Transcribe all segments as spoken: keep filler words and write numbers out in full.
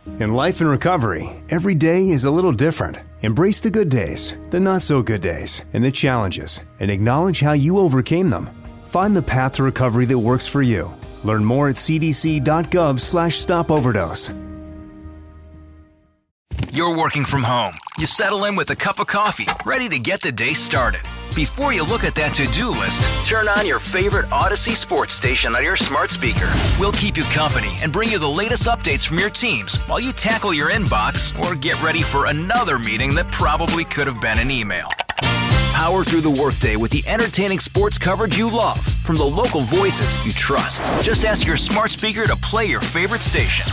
In life and recovery, every day is a little different. Embrace the good days, the not so good days, and the challenges, and acknowledge how you overcame them. Find the path to recovery that works for you. Learn more at cdc.gov slash stop overdose. You're working from home. You settle in with a cup of coffee, ready to get the day started. Before you look at that to-do list, turn on your favorite Odyssey sports station on your smart speaker. We'll keep you company and bring you the latest updates from your teams while you tackle your inbox or get ready for another meeting that probably could have been an email. Power through the workday with the entertaining sports coverage you love from the local voices you trust. Just ask your smart speaker to play your favorite station.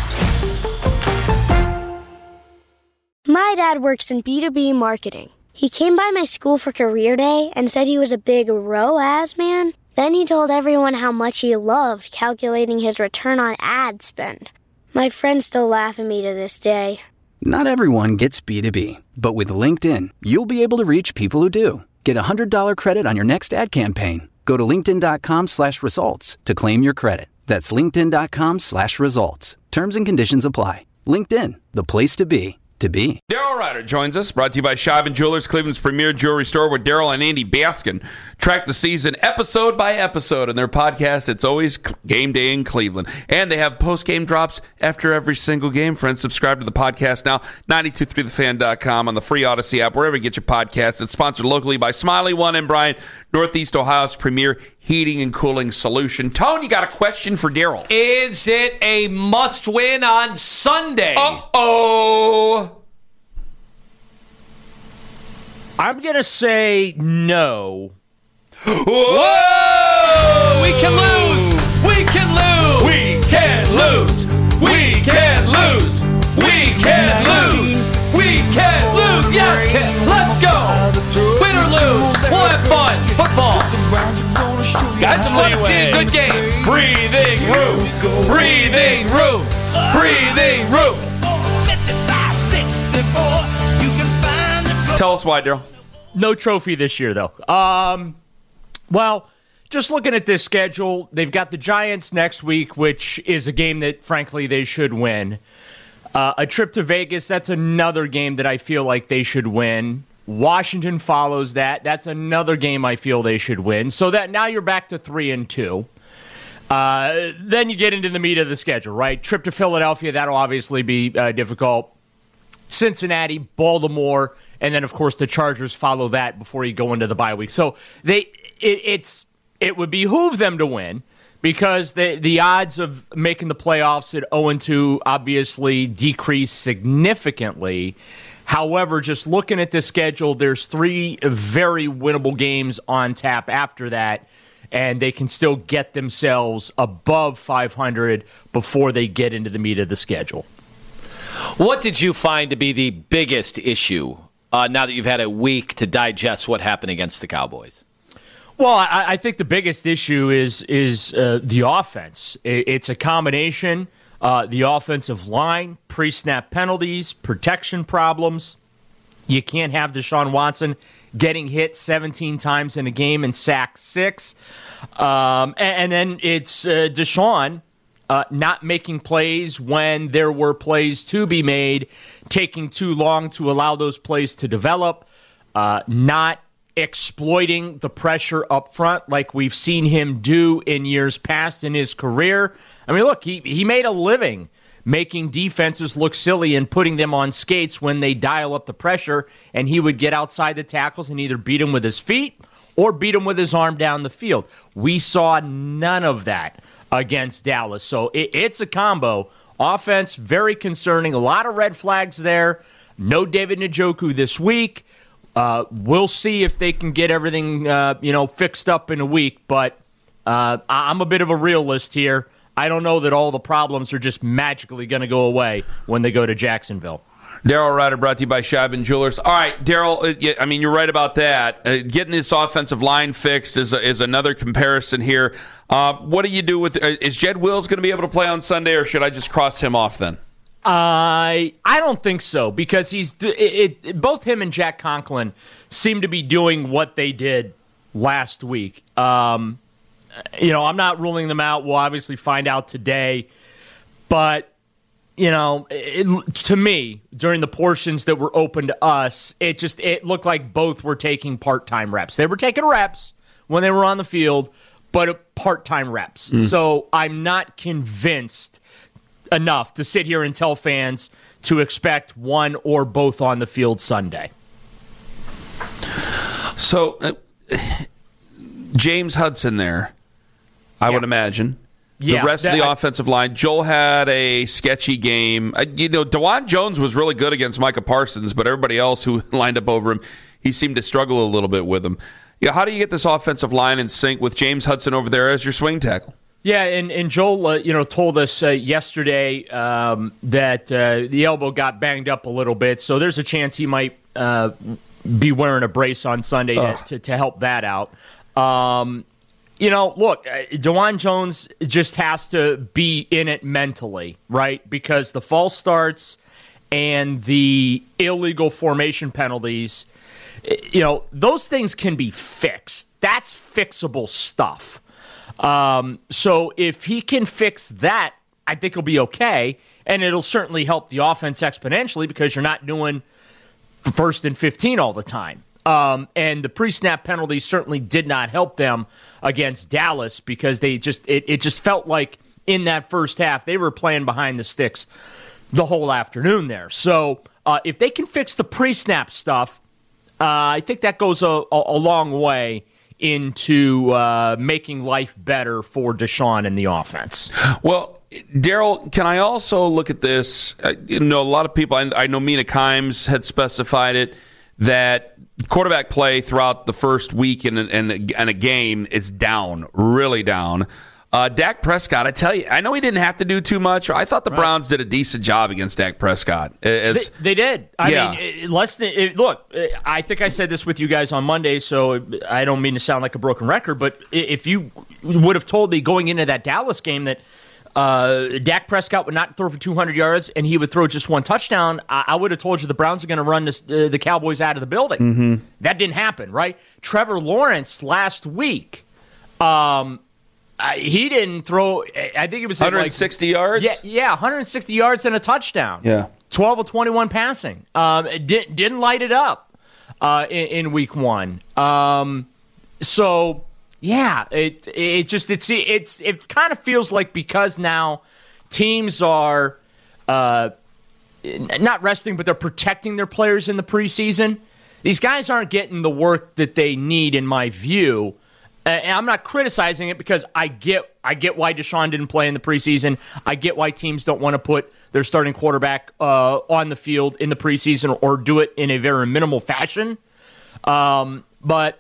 My dad works in B two B marketing. He came by my school for career day and said he was a big R O A S man. Then he told everyone how much he loved calculating his return on ad spend. My friends still laugh at me to this day. Not everyone gets B two B, but with LinkedIn, you'll be able to reach people who do. Get a one hundred dollars credit on your next ad campaign. Go to linkedin.com slash results to claim your credit. That's linkedin.com slash results. Terms and conditions apply. LinkedIn, the place to be. To be. Daryl Ryder joins us, brought to you by Scheib and Jewelers, Cleveland's premier jewelry store, where Daryl and Andy Baskin track the season episode by episode in their podcast. It's always game day in Cleveland. And they have post-game drops after every single game. Friends, subscribe to the podcast now, nine two three the fan dot com, on the free Odyssey app, wherever you get your podcasts. It's sponsored locally by Smiley One and Bryant, Northeast Ohio's premier heating and cooling solution. Tone, you got a question for Daryl. Is it a must-win on Sunday? Uh-oh. I'm going to say no. Whoa! We can lose! We can lose! We can lose! We can lose! We can lose! We can lose! Yes, can. Let's go! Win or lose, we'll have fun. Football. I just want to see a good game. Breathing room! Breathing room! Breathing room! Tell us why, Daryl. No trophy this year, though. Um, well, just looking at this schedule, they've got the Giants next week, which is a game that, frankly, they should win. Uh, a trip to Vegas, that's another game that I feel like they should win. Washington follows that. That's another game I feel they should win. So that now you're back to three and two. Uh, then you get into the meat of the schedule, right? Trip to Philadelphia, that'll obviously be uh, difficult. Cincinnati, Baltimore, and then, of course, the Chargers follow that before you go into the bye week. So they, it, it's it would behoove them to win because the the odds of making the playoffs at oh and two obviously decrease significantly. However, just looking at the schedule, there's three very winnable games on tap after that, and they can still get themselves above five hundred before they get into the meat of the schedule. What did you find to be the biggest issue uh, now that you've had a week to digest what happened against the Cowboys? Well, I, I think the biggest issue is is uh, the offense. It, it's a combination. Uh, the offensive line, pre-snap penalties, protection problems. You can't have Deshaun Watson getting hit seventeen times in a game and sacked six. Um, and, and then it's uh, Deshaun uh, not making plays when there were plays to be made, taking too long to allow those plays to develop, uh, not exploiting the pressure up front like we've seen him do in years past in his career. I mean, look, he, he made a living making defenses look silly and putting them on skates when they dial up the pressure, and he would get outside the tackles and either beat them with his feet or beat them with his arm down the field. We saw none of that against Dallas. So it, it's a combo. Offense, very concerning. A lot of red flags there. No David Njoku this week. Uh, we'll see if they can get everything uh, you know, fixed up in a week, but uh, I'm a bit of a realist here. I don't know that all the problems are just magically going to go away when they go to Jacksonville. Daryl Ryder, brought to you by Scheib and Jewelers. All right, Daryl, uh, I mean, you're right about that. Uh, getting this offensive line fixed is, a, is another comparison here. Uh, what do you do with uh, – is Jed Wills going to be able to play on Sunday, or should I just cross him off then? I uh, I don't think so, because he's it, it, both him and Jack Conklin seem to be doing what they did last week. Um, you know, I'm not ruling them out. We'll obviously find out today. But you know, it, to me, during the portions that were open to us, it just it looked like both were taking part-time reps. They were taking reps when they were on the field, but part-time reps. Mm. So I'm not convinced enough to sit here and tell fans to expect one or both on the field Sunday. So, uh, James Hudson there, I yeah. would imagine. Yeah, the rest that, of the I, offensive line. Joel had a sketchy game. Uh, you know, DeJuan Jones was really good against Micah Parsons, but everybody else who lined up over him, he seemed to struggle a little bit with him. Yeah, how do you get this offensive line in sync with James Hudson over there as your swing tackle? Yeah, and, and Joel, uh, you know, told us uh, yesterday um, that uh, the elbow got banged up a little bit, so there's a chance he might uh, be wearing a brace on Sunday to, to, to help that out. Um You know, look, DeJuan Jones just has to be in it mentally, right? Because the false starts and the illegal formation penalties, you know, those things can be fixed. That's fixable stuff. Um, so if he can fix that, I think he'll be okay. And it'll certainly help the offense exponentially because you're not doing first and fifteen all the time. Um, and the pre-snap penalties certainly did not help them against Dallas because they just it, it just felt like in that first half they were playing behind the sticks the whole afternoon there. So uh, if they can fix the pre-snap stuff, uh, I think that goes a, a, a long way into uh, making life better for Deshaun and the offense. Well, Daryl, can I also look at this? Uh, you know, a lot of people, I, I know Mina Kimes had specified it, that quarterback play throughout the first week in, in, in a game is down, really down. Uh, Dak Prescott, I tell you, I know he didn't have to do too much. I thought the right. Browns did a decent job against Dak Prescott. As, they, they did. I yeah. mean, less than it, look. I think I said this with you guys on Monday, so I don't mean to sound like a broken record. But if you would have told me going into that Dallas game that Uh, Dak Prescott would not throw for two hundred yards, and he would throw just one touchdown, I, I would have told you the Browns are going to run this, uh, the Cowboys out of the building. Mm-hmm. That didn't happen, right? Trevor Lawrence last week, um, I, he didn't throw, I think it was one hundred sixty like, yards? Yeah, yeah, one hundred sixty yards and a touchdown. Yeah. twelve of twenty-one passing. Um, it did, didn't light it up uh, in, in week one. Um, so... Yeah, it it just it's it's it kind of feels like because now teams are uh, not resting, but they're protecting their players in the preseason. These guys aren't getting the work that they need, in my view. And I'm not criticizing it because I get I get why Deshaun didn't play in the preseason. I get why teams don't want to put their starting quarterback uh, on the field in the preseason or do it in a very minimal fashion. Um, but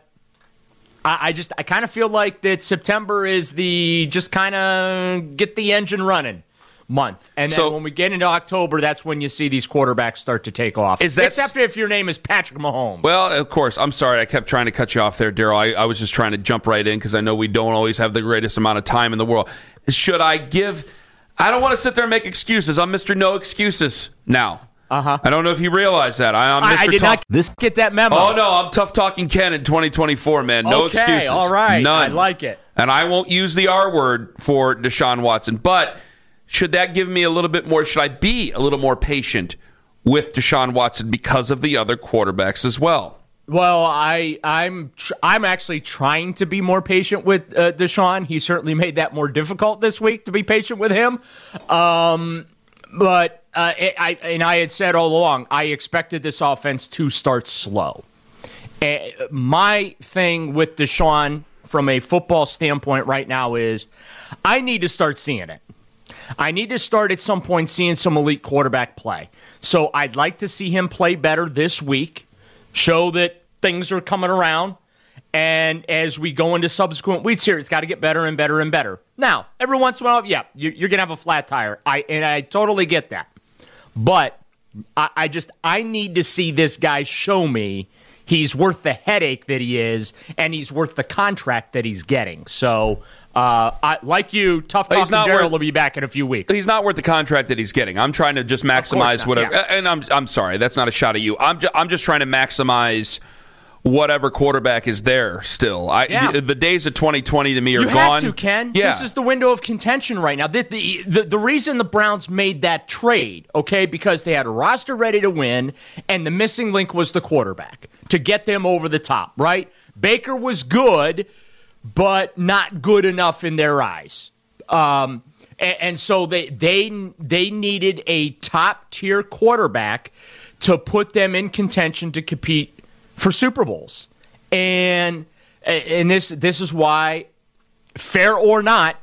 I just, I kind of feel like that September is the just kind of get the engine running month. And then so, when we get into October, that's when you see these quarterbacks start to take off. Is that, Except if your name is Patrick Mahomes. Well, of course. I'm sorry. I kept trying to cut you off there, Daryl. I, I was just trying to jump right in because I know we don't always have the greatest amount of time in the world. Should I give, I don't want to sit there and make excuses. I'm Mister No Excuses now. Uh-huh. I don't know if you realize that. I, I'm Mister I, I did Tough. not this, get that memo. Oh, no, I'm Tough Talking Ken in twenty twenty-four, man. No okay, excuses. all right. None. I like it. And I won't use the R word for Deshaun Watson. But should that give me a little bit more, should I be a little more patient with Deshaun Watson because of the other quarterbacks as well? Well, I, I'm tr- I'm actually trying to be more patient with uh, Deshaun. He certainly made that more difficult this week to be patient with him. Um, but... Uh, I, and I had said all along, I expected this offense to start slow. Uh, my thing with Deshaun from a football standpoint right now is I need to start seeing it. I need to start at some point seeing some elite quarterback play. So I'd like to see him play better this week, show that things are coming around. And as we go into subsequent weeks here, it's got to get better and better and better. Now, every once in a while, yeah, you're, you're going to have a flat tire. I and I totally get that. But I, I just, I need to see this guy show me he's worth the headache that he is, and he's worth the contract that he's getting. So, uh, I, like you, Tough Talking Daryl will be back in a few weeks. He's not worth the contract that he's getting. I'm trying to just maximize not, whatever. Yeah. And I'm I'm sorry, that's not a shot at you. I'm, ju- I'm just trying to maximize whatever quarterback is there still. I, Yeah. the, the days of twenty twenty to me are you gone. have to, Ken. Yeah. This is the window of contention right now. The, the, the, the reason the Browns made that trade, okay, because they had a roster ready to win, and the missing link was the quarterback to get them over the top, right? Baker was good, but not good enough in their eyes. Um, and, and so they, they, they needed a top-tier quarterback to put them in contention to compete for Super Bowls. And and this this is why, fair or not,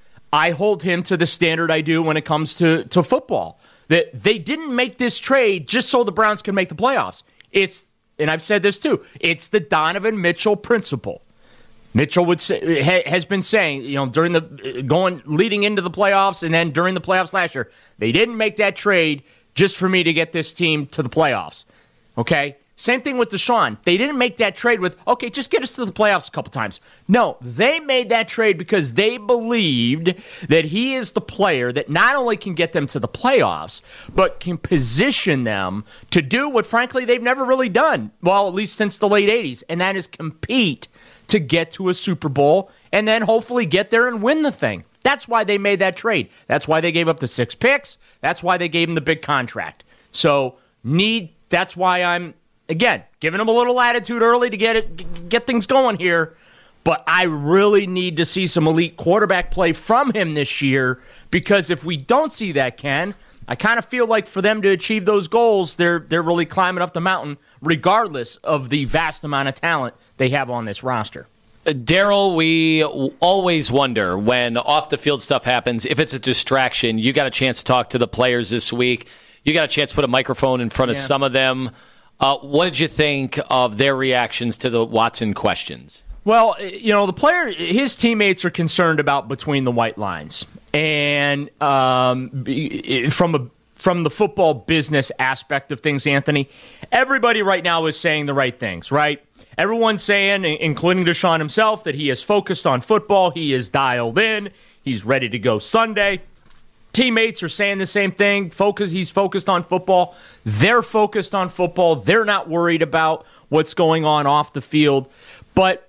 I hold him to the standard I do when it comes to, to football. That they didn't make this trade just so the Browns can make the playoffs. It's, and I've said this too, it's the Donovan Mitchell principle. Mitchell would say, ha, has been saying, you know, during the going leading into the playoffs and then during the playoffs last year, they didn't make that trade just for me to get this team to the playoffs. Okay? Same thing with Deshaun. They didn't make that trade with, okay, just get us to the playoffs a couple times. No, they made that trade because they believed that he is the player that not only can get them to the playoffs, but can position them to do what, frankly, they've never really done, well, at least since the late eighties, and that is compete to get to a Super Bowl and then hopefully get there and win the thing. That's why they made that trade. That's why they gave up the six picks. That's why they gave him the big contract. So, need. that's why I'm... Again, giving him a little latitude early to get it, get things going here. But I really need to see some elite quarterback play from him this year, because if we don't see that, Ken, I kind of feel like for them to achieve those goals, they're they're really climbing up the mountain, regardless of the vast amount of talent they have on this roster. Uh, Daryl, we always wonder when off-the-field stuff happens, if it's a distraction. You got a chance to talk to the players this week. You got a chance to put a microphone in front of Yeah. some of them. Uh, what did you think of their reactions to the Watson questions? Well, you know, the player, his teammates are concerned about between the white lines. And um, from a from the football business aspect of things, Anthony, everybody right now is saying the right things, right? Everyone's saying, including Deshaun himself, that he is focused on football. He is dialed in. He's ready to go Sunday. Teammates are saying the same thing. Focus. He's focused on football. They're focused on football. They're not worried about what's going on off the field. But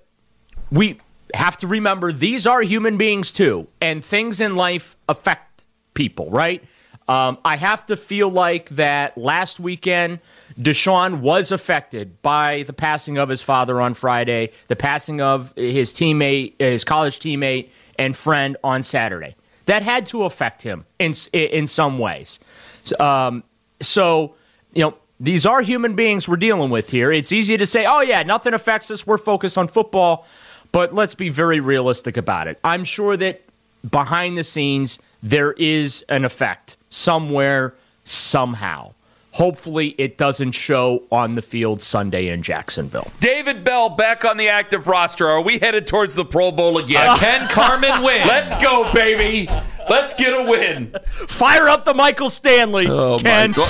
we have to remember these are human beings too, and things in life affect people, right? Um, I have to feel like that last weekend, Deshaun was affected by the passing of his father on Friday, the passing of his teammate, his college teammate and friend on Saturday. That had to affect him in in some ways. Um, so, you know, these are human beings we're dealing with here. It's easy to say, oh, yeah, nothing affects us. We're focused on football. But let's be very realistic about it. I'm sure that behind the scenes, there is an effect somewhere, somehow. Hopefully, it doesn't show on the field Sunday in Jacksonville. David Bell back on the active roster. Are we headed towards the Pro Bowl again? Uh, Ken Carman win. Let's go, baby. Let's get a win. Fire up the Michael Stanley, Oh, Ken. my God.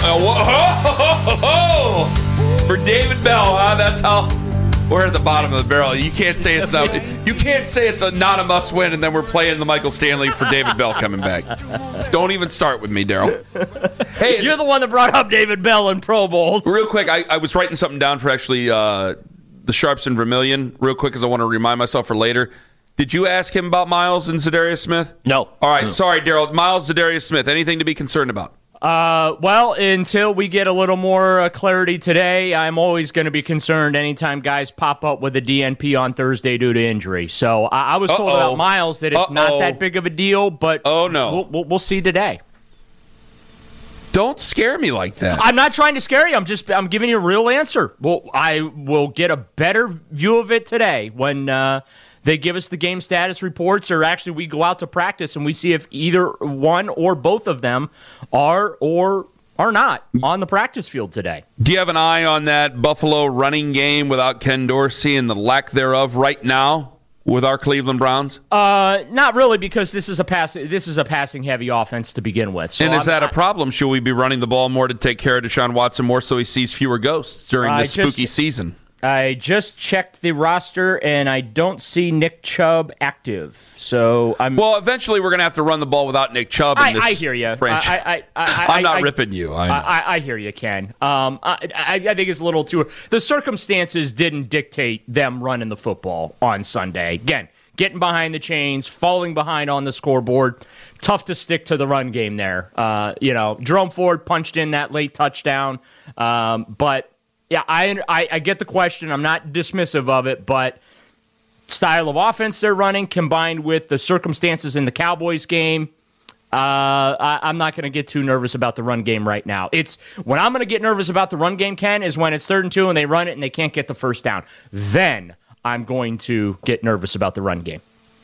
Oh, oh, oh, oh. For David Bell, huh? That's how we're at the bottom of the barrel. You can't say it's not. You can't say it's a not a must win, and then we're playing the Michael Stanley for David Bell coming back. Don't even start with me, Daryl. Hey, You're the one that brought up David Bell in Pro Bowls. real quick, I, I was writing something down for actually uh, the Sharps and Vermillion. Real quick, because I want to remind myself for later. Did you ask him about Miles and Zadarius Smith? No. All right, No. sorry, Daryl. Miles, Zadarius Smith. Anything to be concerned about? Uh, well, until we get a little more uh, clarity today, I'm always going to be concerned anytime guys pop up with a D N P on Thursday due to injury. So I, I was told Uh-oh. about Miles that it's Uh-oh. not that big of a deal, but Oh, no. we'll, we'll, we'll see today. Don't scare me like that. I'm not trying to scare you. I'm just I'm giving you a real answer. Well, I will get a better view of it today when uh, they give us the game status reports, or actually we go out to practice and we see if either one or both of them are or are not on the practice field today. Do you have an eye on that Buffalo running game without Ken Dorsey and the lack thereof right now with our Cleveland Browns? Uh, not really, because this is a pass. This is a passing heavy offense to begin with. So and is I'm, that a I- problem? Should we be running the ball more to take care of Deshaun Watson more so he sees fewer ghosts during I this spooky just- season? I just checked the roster, and I don't see Nick Chubb active. So I'm well. Eventually, we're going to have to run the ball without Nick Chubb. In I, this I hear you. franchise. I, I, I, I'm not I, ripping you. I, know. I, I hear you, Ken. Um, I, I think it's a little too. The circumstances didn't dictate them running the football on Sunday. Again, getting behind the chains, falling behind on the scoreboard. Tough to stick to the run game there. Uh, you know, Jerome Ford punched in that late touchdown, um, but. Yeah, I, I I get the question. I'm not dismissive of it, but style of offense they're running combined with the circumstances in the Cowboys game, uh, I, I'm not going to get too nervous about the run game right now. It's when I'm going to get nervous about the run game, Ken, is when it's third and two and they run it and they can't get the first down. Then I'm going to get nervous about the run game.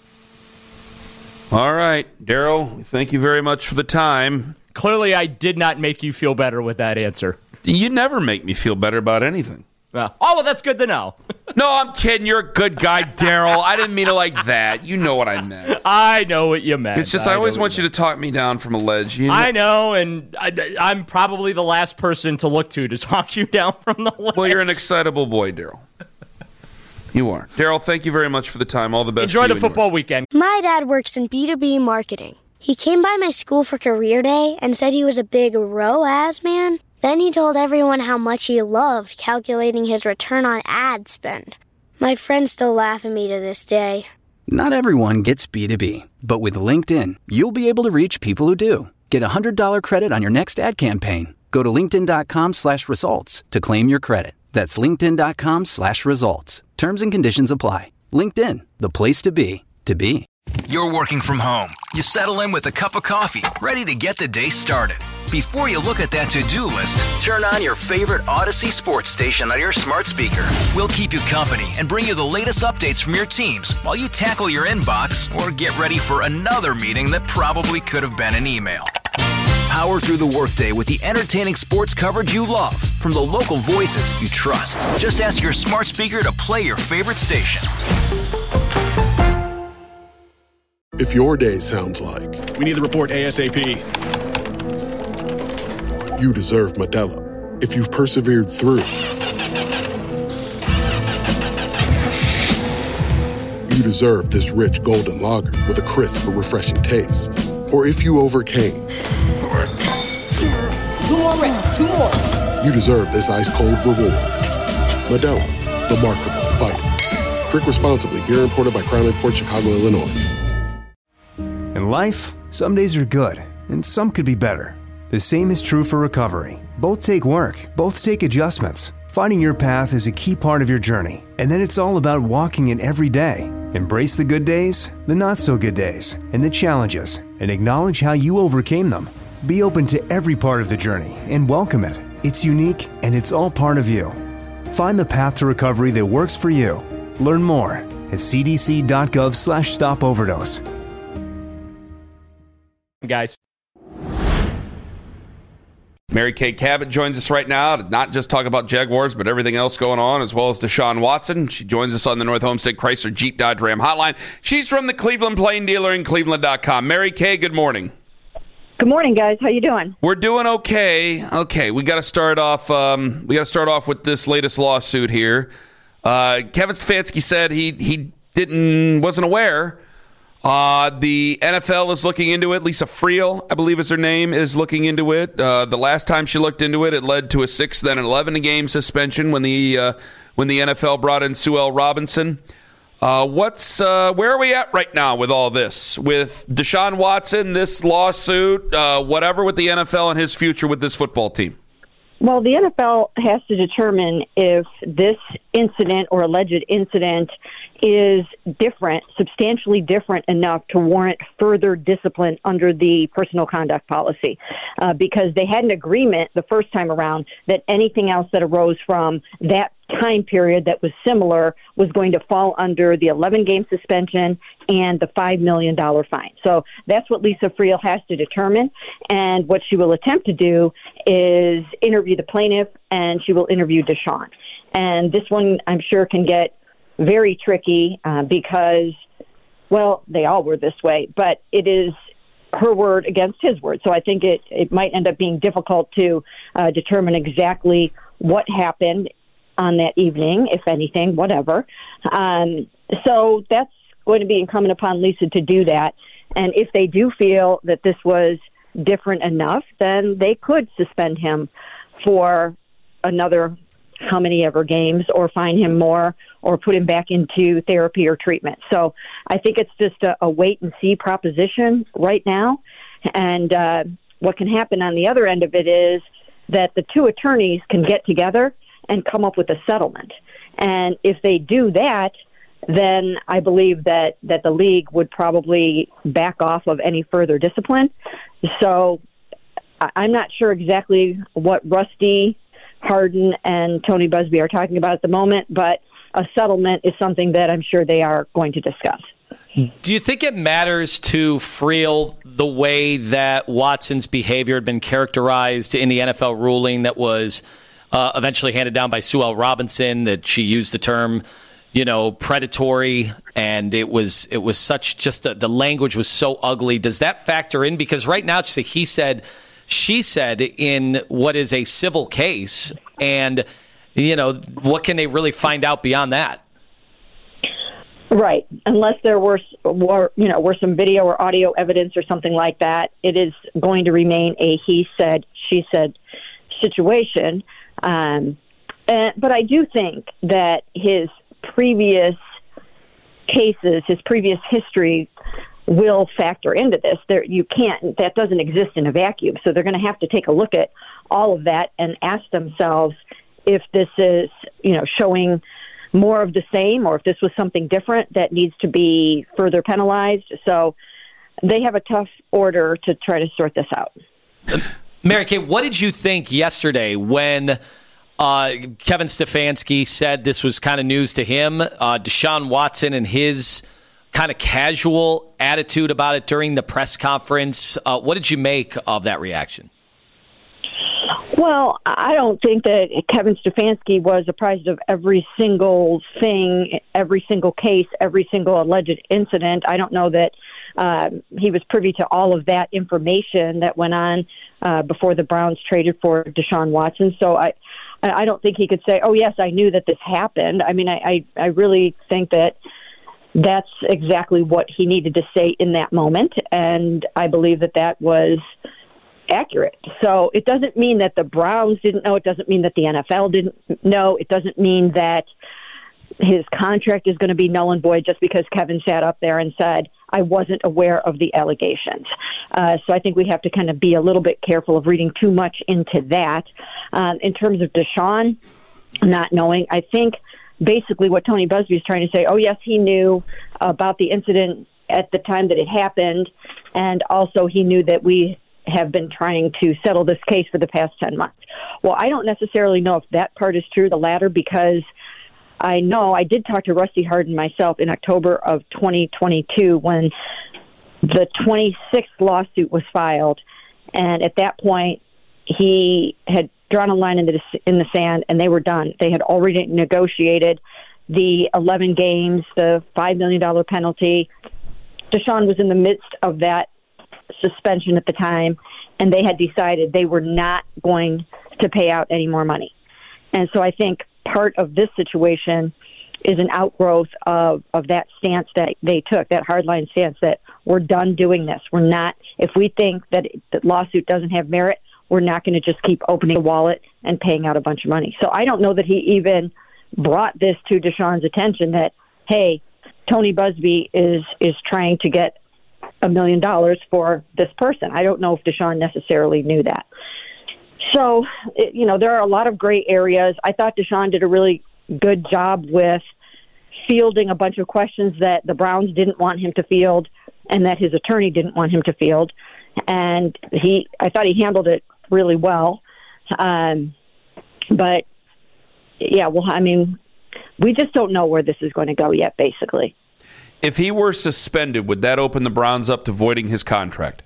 All right, Daryl, thank you very much for the time. Clearly, I did not make you feel better with that answer. You never make me feel better about anything. Uh, oh, well, that's good to know. No, I'm kidding. You're a good guy, Daryl. I didn't mean it like that. You know what I meant. I know what you meant. It's just I, I always want you, you to talk me down from a ledge. You know? I know, and I, I'm probably the last person to look to to talk you down from the ledge. Well, you're an excitable boy, Daryl. You are. Daryl, thank you very much for the time. All the best. Enjoy the football yours. weekend. My dad works in B two B marketing. He came by my school for career day and said he was a big R O A S man. Then he told everyone how much he loved calculating his return on ad spend. My friends still laugh at me to this day. Not everyone gets B two B, but with LinkedIn, you'll be able to reach people who do. Get a one hundred dollars credit on your next ad campaign. Go to linkedin.com slash results to claim your credit. That's linkedin.com slash results. Terms and conditions apply. LinkedIn, the place to be, to be. You're working from home. You settle in with a cup of coffee, ready to get the day started. Before you look at that to-do list, turn on your favorite Odyssey sports station on your smart speaker. We'll keep you company and bring you the latest updates from your teams while you tackle your inbox or get ready for another meeting that probably could have been an email. Power through the workday with the entertaining sports coverage you love from the local voices you trust. Just ask your smart speaker to play your favorite station. If your day sounds like we need the report ASAP, you deserve Modelo. If you've persevered through, you deserve this rich golden lager with a crisp but refreshing taste. Or if you overcame, two more reps, two more. You deserve this ice cold reward. Modelo, the Remarkable Fighter. Drink responsibly. Beer imported by Crown Imports, Chicago, Illinois. In life, some days are good, and some could be better. The same is true for recovery. Both take work, both take adjustments. Finding your path is a key part of your journey, and then it's all about walking it every day. Embrace the good days, the not-so-good days, and the challenges, and acknowledge how you overcame them. Be open to every part of the journey and welcome it. It's unique, and it's all part of you. Find the path to recovery that works for you. Learn more at cdc.gov slash stop overdose. Guys. Mary Kay Cabot joins us right now to not just talk about Jaguars, but everything else going on, as well as Deshaun Watson. She joins us on the North Homestead Chrysler Jeep Dodge Ram hotline. She's from the Cleveland Plain Dealer in Cleveland dot com. Mary Kay, good morning. Good morning, guys. How you doing? We're doing okay. Okay, we got to start off. Um, we got to start off with this latest lawsuit here. Uh, Kevin Stefanski said he he didn't wasn't aware. Uh, the N F L is looking into it. Lisa Friel, I believe is her name, is looking into it. Uh, the last time she looked into it, it led to a six, then an eleven-game suspension when the uh, when the N F L brought in Sue L. Robinson. Uh, what's uh, where are we at right now with all this? With Deshaun Watson, this lawsuit, uh, whatever with the N F L and his future with this football team? Well, the N F L has to determine if this incident or alleged incident is different, substantially different enough to warrant further discipline under the personal conduct policy. Uh, because they had an agreement the first time around that anything else that arose from that time period that was similar was going to fall under the eleven-game suspension and the five million dollars fine. So that's what Lisa Friel has to determine. And what she will attempt to do is interview the plaintiff, and she will interview Deshaun. And this one, I'm sure, can get very tricky uh, because, well, they all were this way, but it is her word against his word. So I think it, it might end up being difficult to uh, determine exactly what happened on that evening, if anything, whatever. Um, so that's going to be incumbent upon Lisa to do that. And if they do feel that this was different enough, then they could suspend him for another how many ever games, or fine him more, or put him back into therapy or treatment. So I think it's just a, a wait-and-see proposition right now. And uh, what can happen on the other end of it is that the two attorneys can get together and come up with a settlement. And if they do that, then I believe that, that the league would probably back off of any further discipline. So I'm not sure exactly what Rusty Hardin and Tony Buzbee are talking about at the moment, but a settlement is something that I'm sure they are going to discuss. Do you think it matters to Friel the way that Watson's behavior had been characterized in the N F L ruling that was uh, eventually handed down by Sue L. Robinson, that she used the term, you know, predatory, and it was it was such just a, the language was so ugly? Does that factor in? Because right now it's a he said, she said in what is a civil case, and you know, what can they really find out beyond that? Right. Unless there were, were, you know, were some video or audio evidence or something like that, it is going to remain a he said, she said situation. Um, and, but I do think that his previous cases, his previous history will factor into this. There, you can't, that doesn't exist in a vacuum. So they're going to have to take a look at all of that and ask themselves if this is, you know, showing more of the same, or if this was something different that needs to be further penalized. So they have a tough order to try to sort this out. Mary Kay, what did you think yesterday when uh, Kevin Stefanski said this was kind of news to him, uh, Deshaun Watson and his kind of casual attitude about it during the press conference? Uh, what did you make of that reaction? Well, I don't think that Kevin Stefanski was apprised of every single thing, every single case, every single alleged incident. I don't know that uh, he was privy to all of that information that went on uh, before the Browns traded for Deshaun Watson. So I, I don't think he could say, oh, yes, I knew that this happened. I mean, I, I, I really think that that's exactly what he needed to say in that moment. And I believe that that was accurate. So it doesn't mean that the Browns didn't know. It doesn't mean that the N F L didn't know. It doesn't mean that his contract is going to be null and void just because Kevin sat up there and said, I wasn't aware of the allegations. Uh, so I think we have to kind of be a little bit careful of reading too much into that. Um, in terms of Deshaun not knowing, I think basically what Tony Buzbee is trying to say, oh, yes, he knew about the incident at the time that it happened, and also he knew that we have been trying to settle this case for the past ten months. Well, I don't necessarily know if that part is true, the latter, because I know I did talk to Rusty Hardin myself in October of twenty twenty-two when the twenty-sixth lawsuit was filed. And at that point, he had drawn a line in the, in the sand, and they were done. They had already negotiated the eleven games, the five million dollars penalty. Deshaun was in the midst of that suspension at the time, and they had decided they were not going to pay out any more money. And so I think part of this situation is an outgrowth of, of that stance that they took, that hardline stance that we're done doing this. We're not, if we think that the lawsuit doesn't have merit, we're not going to just keep opening the wallet and paying out a bunch of money. So I don't know that he even brought this to Deshaun's attention that, hey, Tony Buzbee is, is trying to get a million dollars for this person. I don't know if Deshaun necessarily knew that. So, it, you know, there are a lot of gray areas. I thought Deshaun did a really good job with fielding a bunch of questions that the Browns didn't want him to field and that his attorney didn't want him to field. And he, I thought he handled it really well. Um, but yeah, well, I mean, we just don't know where this is going to go yet, basically. If he were suspended, would that open the Browns up to voiding his contract?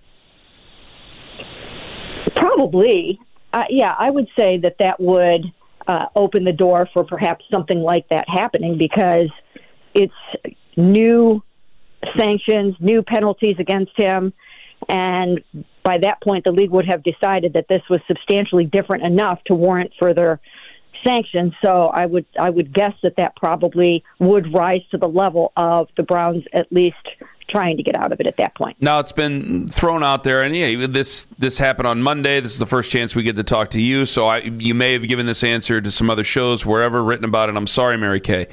Probably. Uh, yeah, I would say that that would uh, open the door for perhaps something like that happening, because it's new sanctions, new penalties against him. And by that point, the league would have decided that this was substantially different enough to warrant further sanctioned. So I would I would guess that that probably would rise to the level of the Browns at least trying to get out of it at that point. Now it's been thrown out there, and yeah, this this happened on Monday. This is the first chance we get to talk to you, so I, you may have given this answer to some other shows, wherever, written about it. I'm sorry, Mary Kay.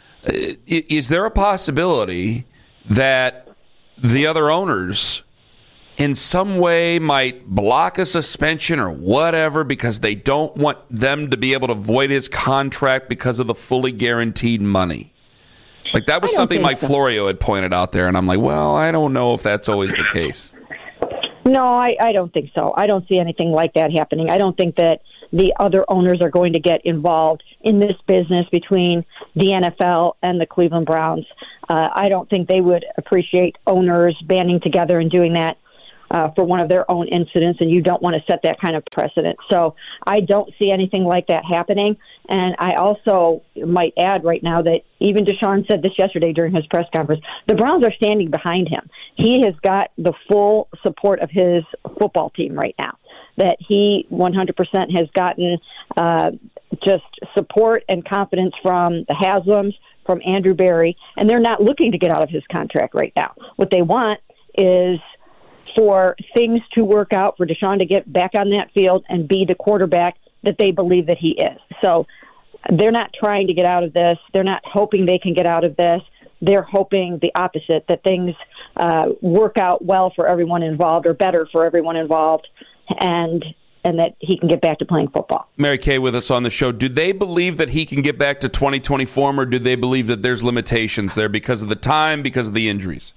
Is there a possibility that the other owners in some way might block a suspension or whatever because they don't want them to be able to void his contract because of the fully guaranteed money? Like, that was something Mike so. Florio had pointed out there, and I'm like, well, I don't know if that's always the case. No, I, I don't think so. I don't see anything like that happening. I don't think that the other owners are going to get involved in this business between the N F L and the Cleveland Browns. Uh, I don't think they would appreciate owners banding together and doing that uh, for one of their own incidents, and you don't want to set that kind of precedent. So I don't see anything like that happening. And I also might add right now that even Deshaun said this yesterday during his press conference, the Browns are standing behind him. He has got the full support of his football team right now, that he one hundred percent has gotten uh, just support and confidence from the Haslams, from Andrew Berry, and they're not looking to get out of his contract right now. What they want is for things to work out, for Deshaun to get back on that field and be the quarterback that they believe that he is. So they're not trying to get out of this. They're not hoping they can get out of this. They're hoping the opposite, that things uh, work out well for everyone involved, or better for everyone involved, and and that he can get back to playing football. Mary Kay with us on the show. Do they believe that he can get back to twenty twenty form, or do they believe that there's limitations there because of the time, because of the injuries?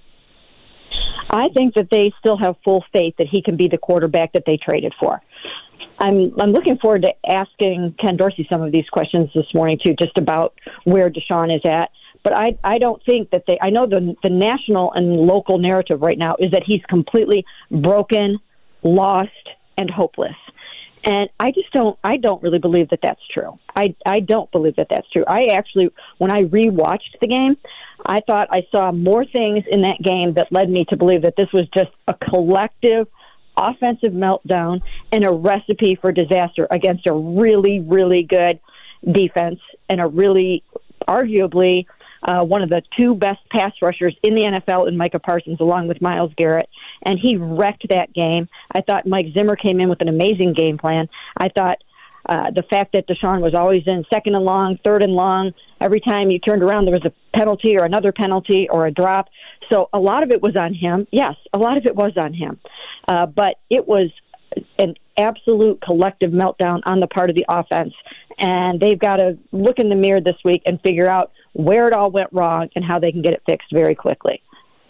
I think that they still have full faith that he can be the quarterback that they traded for. I'm I'm looking forward to asking Ken Dorsey some of these questions this morning, too, just about where Deshaun is at. But I I don't think that they – I know the the national and local narrative right now is that he's completely broken, lost, and hopeless. And I just don't – I don't really believe that that's true. I, I don't believe that that's true. I actually – when I rewatched the game, I thought I saw more things in that game that led me to believe that this was just a collective – offensive meltdown and a recipe for disaster against a really, really good defense and a really, arguably, uh, one of the two best pass rushers in the N F L in Micah Parsons, along with Myles Garrett. And he wrecked that game. I thought Mike Zimmer came in with an amazing game plan. I thought uh, the fact that Deshaun was always in second and long, third and long, every time you turned around there was a penalty or another penalty or a drop. So a lot of it was on him. Yes, a lot of it was on him. Uh, but it was an absolute collective meltdown on the part of the offense. And they've got to look in the mirror this week and figure out where it all went wrong and how they can get it fixed very quickly.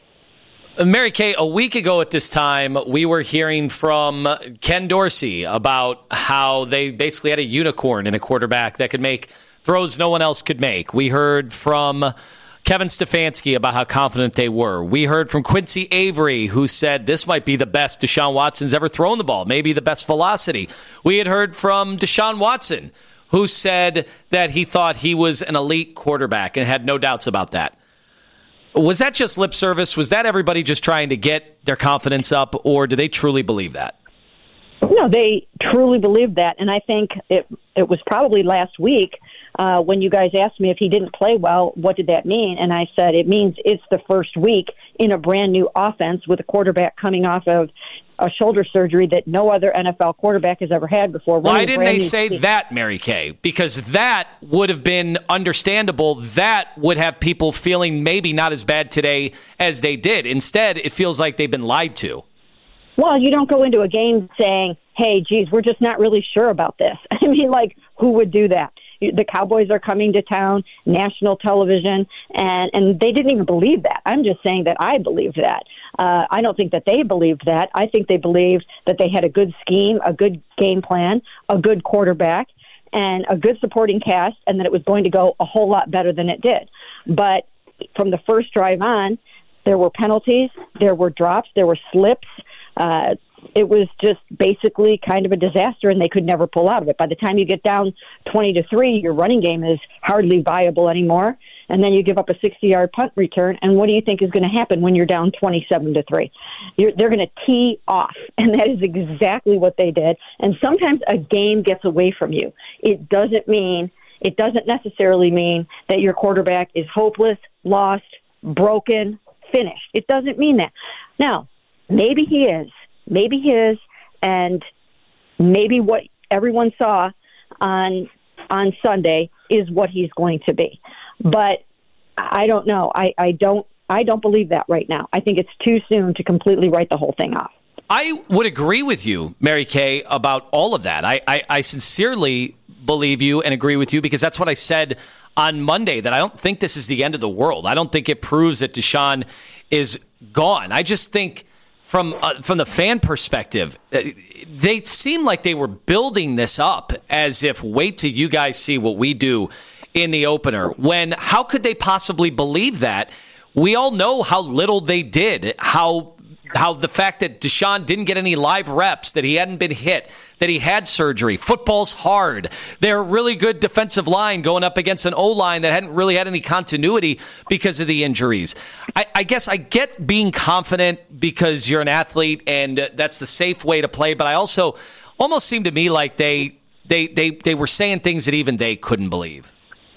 Mary Kay, a week ago at this time, we were hearing from Ken Dorsey about how they basically had a unicorn in a quarterback that could make throws no one else could make. We heard from Kevin Stefanski about how confident they were. We heard from Quincy Avery, who said this might be the best Deshaun Watson's ever thrown the ball, maybe the best velocity. We had heard from Deshaun Watson, who said that he thought he was an elite quarterback and had no doubts about that. Was that just lip service? Was that everybody just trying to get their confidence up, or do they truly believe that? No, they truly believe that, and I think it it was probably last week uh, when you guys asked me if he didn't play well, what did that mean? And I said it means it's the first week in a brand new offense with a quarterback coming off of a shoulder surgery that no other N F L quarterback has ever had before. Why didn't they say team. that, Mary Kay? Because that would have been understandable. That would have people feeling maybe not as bad today as they did. Instead, it feels like they've been lied to. Well, you don't go into a game saying, hey, geez, we're just not really sure about this. I mean, like, who would do that? The Cowboys are coming to town, national television, and, and they didn't even believe that. I'm just saying that I believed that. Uh, I don't think that they believed that. I think they believed that they had a good scheme, a good game plan, a good quarterback, and a good supporting cast, and that it was going to go a whole lot better than it did. But from the first drive on, there were penalties, there were drops, there were slips. Uh, it was just basically kind of a disaster, and they could never pull out of it. By the time you get down twenty to three, your running game is hardly viable anymore, and then you give up a sixty-yard punt return, and what do you think is going to happen when you're down twenty-seven to three? You're, they're going to tee off, and that is exactly what they did. And sometimes a game gets away from you. It doesn't mean, it doesn't necessarily mean that your quarterback is hopeless, lost, broken, finished. It doesn't mean that. Now, maybe he is. Maybe he is, and maybe what everyone saw on on Sunday is what he's going to be. But I don't know. I, I don't I don't believe that right now. I think it's too soon to completely write the whole thing off. I would agree with you, Mary Kay, about all of that. I, I, I sincerely believe you and agree with you because that's what I said on Monday, that I don't think this is the end of the world. I don't think it proves that Deshaun is gone. I just think from uh, from the fan perspective, they seem like they were building this up as if, wait till you guys see what we do in the opener. When, how could they possibly believe that? We all know how little they did, how how the fact that Deshaun didn't get any live reps, that he hadn't been hit, that he had surgery. Football's hard. They're a really good defensive line going up against an O-line that hadn't really had any continuity because of the injuries. I, I guess I get being confident because you're an athlete and that's the safe way to play, but I also almost seemed to me like they they they they were saying things that even they couldn't believe.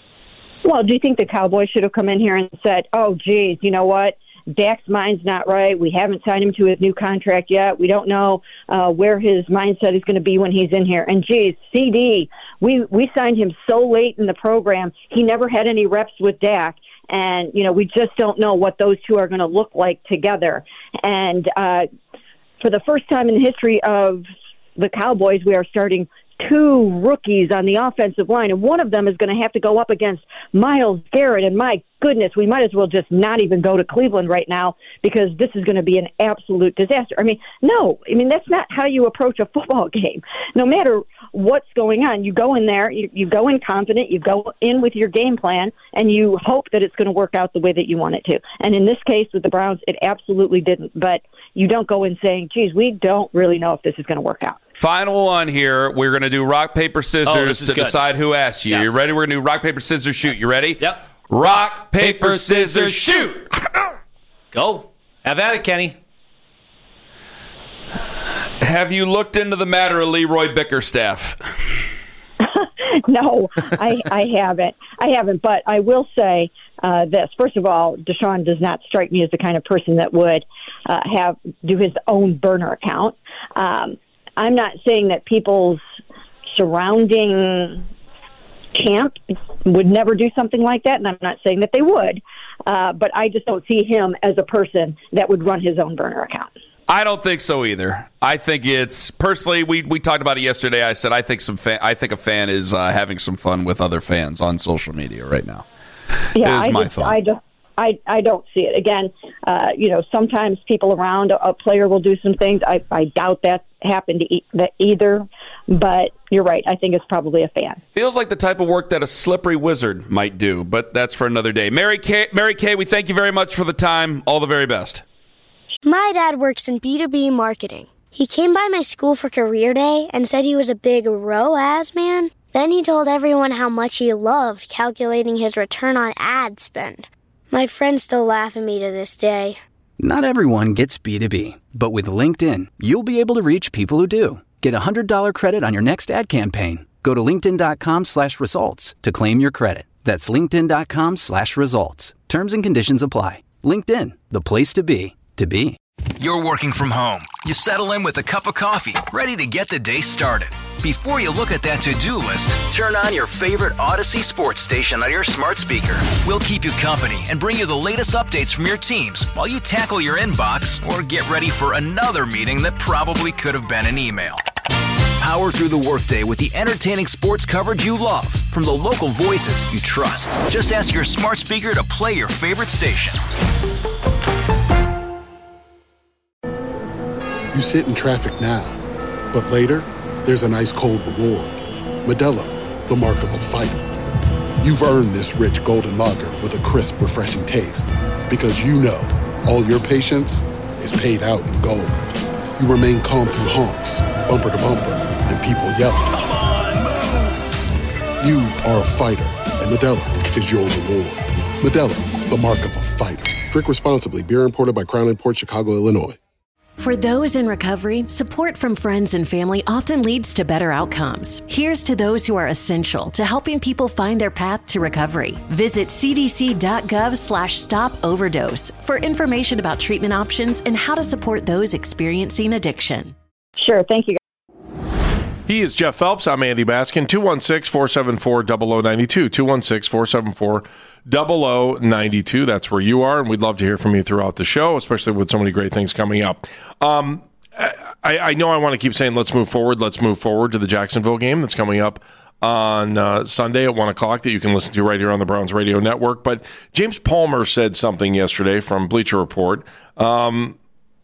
Well, do you think the Cowboys should have come in here and said, oh, geez, you know what? Dak's mind's not right. We haven't signed him to his new contract yet. We don't know uh, where his mindset is going to be when he's in here. And, geez, C D, we, we signed him so late in the program. He never had any reps with Dak. And, you know, we just don't know what those two are going to look like together. And uh, for the first time in the history of the Cowboys, we are starting two rookies on the offensive line, and one of them is going to have to go up against Myles Garrett. And my goodness, we might as well just not even go to Cleveland right now because this is going to be an absolute disaster. I mean, no, I mean, that's not how you approach a football game. No matter what's going on, you go in there, you, you go in confident, you go in with your game plan, and you hope that it's going to work out the way that you want it to. And in this case with the Browns, it absolutely didn't. But you don't go in saying, geez, we don't really know if this is going to work out. Final one here. We're going to do rock, paper, scissors oh, to good. decide who asks you. Yes. You ready? We're going to do rock, paper, scissors, shoot. Yes. You ready? Yep. Rock, paper, scissors, shoot. Go. Have at it, Kenny. Have you looked into the matter of Leroy Bickerstaff? No, I, I haven't. I haven't, but I will say uh, this. First of all, Deshaun does not strike me as the kind of person that would uh, have do his own burner account. Um, I'm not saying that people's surrounding camp would never do something like that, and I'm not saying that they would, uh, but I just don't see him as a person that would run his own burner account. I don't think so either. I think it's personally. We, we talked about it yesterday. I said I think some fan, I think a fan is uh, having some fun with other fans on social media right now. Yeah, is I my just, thought. I just, I, I don't see it. Again, uh, you know, sometimes people around a, a player will do some things. I, I doubt that happened to e- that either. But you're right. I think it's probably a fan. Feels like the type of work that a slippery wizard might do, but that's for another day. Mary Kay, Mary Kay, we thank you very much for the time. All the very best. My dad works in B two B marketing. He came by my school for career day and said he was a big R O A S man. Then he told everyone how much he loved calculating his return on ad spend. My friends still laugh at me to this day. Not everyone gets B two B, but with LinkedIn, you'll be able to reach people who do. Get a one hundred dollars credit on your next ad campaign. Go to linkedin.com slash results to claim your credit. That's linkedin.com slash results. Terms and conditions apply. LinkedIn, the place to be, to be. You're working from home. You settle in with a cup of coffee, ready to get the day started. Before you look at that to-do list, turn on your favorite Odyssey sports station on your smart speaker. We'll keep you company and bring you the latest updates from your teams while you tackle your inbox or get ready for another meeting that probably could have been an email. Power through the workday with the entertaining sports coverage you love from the local voices you trust. Just ask your smart speaker to play your favorite station. You sit in traffic now, but later, there's an ice-cold reward. Modelo, the mark of a fighter. You've earned this rich golden lager with a crisp, refreshing taste. Because you know, all your patience is paid out in gold. You remain calm through honks, bumper to bumper, and people yelling. Come on, move! You are a fighter, and Modelo is your reward. Modelo, the mark of a fighter. Drink responsibly. Beer imported by Crown Imports, Chicago, Illinois. For those in recovery, support from friends and family often leads to better outcomes. Here's to those who are essential to helping people find their path to recovery. Visit cdc.gov slash stop overdose for information about treatment options and how to support those experiencing addiction. Sure, thank you. He is Jeff Phelps. I'm Andy Baskin. two one six, four seven four, zero zero nine two. two one six, four seven four, zero zero nine two. That's where you are, and we'd love to hear from you throughout the show, especially with so many great things coming up. Um, I, I know I want to keep saying let's move forward, let's move forward to the Jacksonville game that's coming up on uh, Sunday at one o'clock that you can listen to right here on the Browns Radio Network. But James Palmer said something yesterday from Bleacher Report um,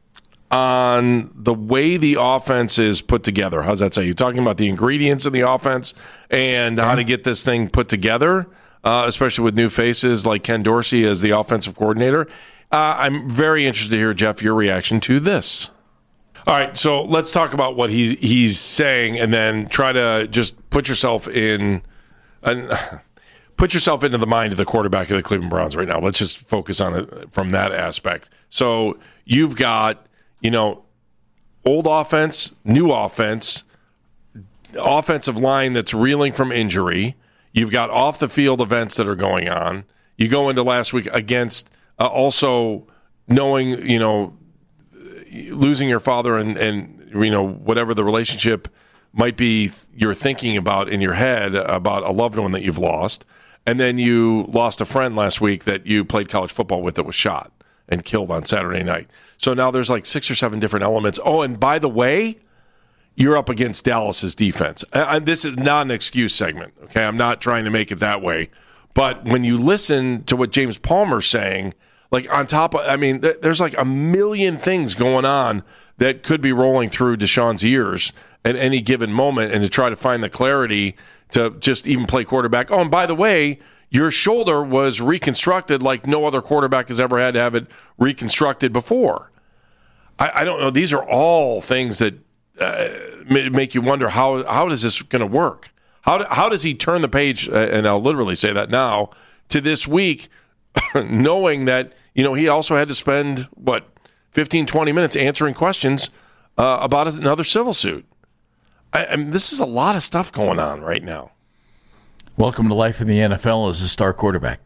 on the way the offense is put together. How's that say? You're talking about the ingredients in the offense and how to get this thing put together, uh, especially with new faces like Ken Dorsey as the offensive coordinator. Uh, I'm very interested to hear, Jeff, your reaction to this. All right, so let's talk about what he he's saying, and then try to just put yourself in, uh, put yourself into the mind of the quarterback of the Cleveland Browns right now. Let's just focus on it from that aspect. So you've got, you know, old offense, new offense, offensive line that's reeling from injury. You've got off the field events that are going on. You go into last week against uh, also knowing, you know, losing your father and, and, you know, whatever the relationship might be you're thinking about in your head about a loved one that you've lost. And then you lost a friend last week that you played college football with that was shot and killed on Saturday night. So now there's like six or seven different elements. Oh, and by the way, you're up against Dallas's defense. And this is not an excuse segment, okay? I'm not trying to make it that way. But when you listen to what James Palmer's saying, like on top of, I mean, th- there's like a million things going on that could be rolling through Deshaun's ears at any given moment, and to try to find the clarity to just even play quarterback. Oh, and by the way, your shoulder was reconstructed like no other quarterback has ever had to have it reconstructed before. I, I don't know. These are all things that uh, make you wonder how how is this going to work? How do, how does he turn the page, uh, and I'll literally say that now, to this week, knowing that, you know, he also had to spend, what, fifteen, twenty minutes answering questions uh, about another civil suit. I, I mean, this is a lot of stuff going on right now. Welcome to life in the N F L as a star quarterback.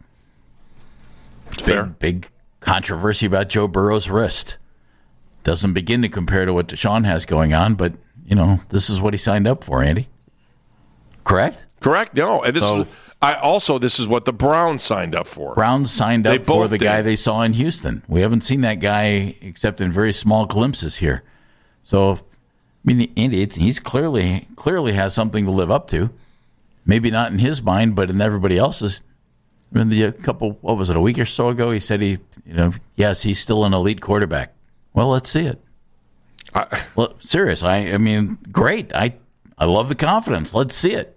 Fair. Big, big controversy about Joe Burrow's wrist. Doesn't begin to compare to what Deshaun has going on, but, you know, this is what he signed up for, Andy. Correct? Correct. No. And this so, is, I also, this is what the Browns signed up for. Browns signed They up for both the did. guy they saw in Houston. We haven't seen that guy except in very small glimpses here. So, I mean, Andy, it's, he's clearly clearly has something to live up to. Maybe not in his mind, but in everybody else's. I mean, the, a couple, what was it, a week or so ago, he said he, you know, yes, he's still an elite quarterback. Well, let's see it. I, well, serious. I, I mean, great. I, I love the confidence. Let's see it.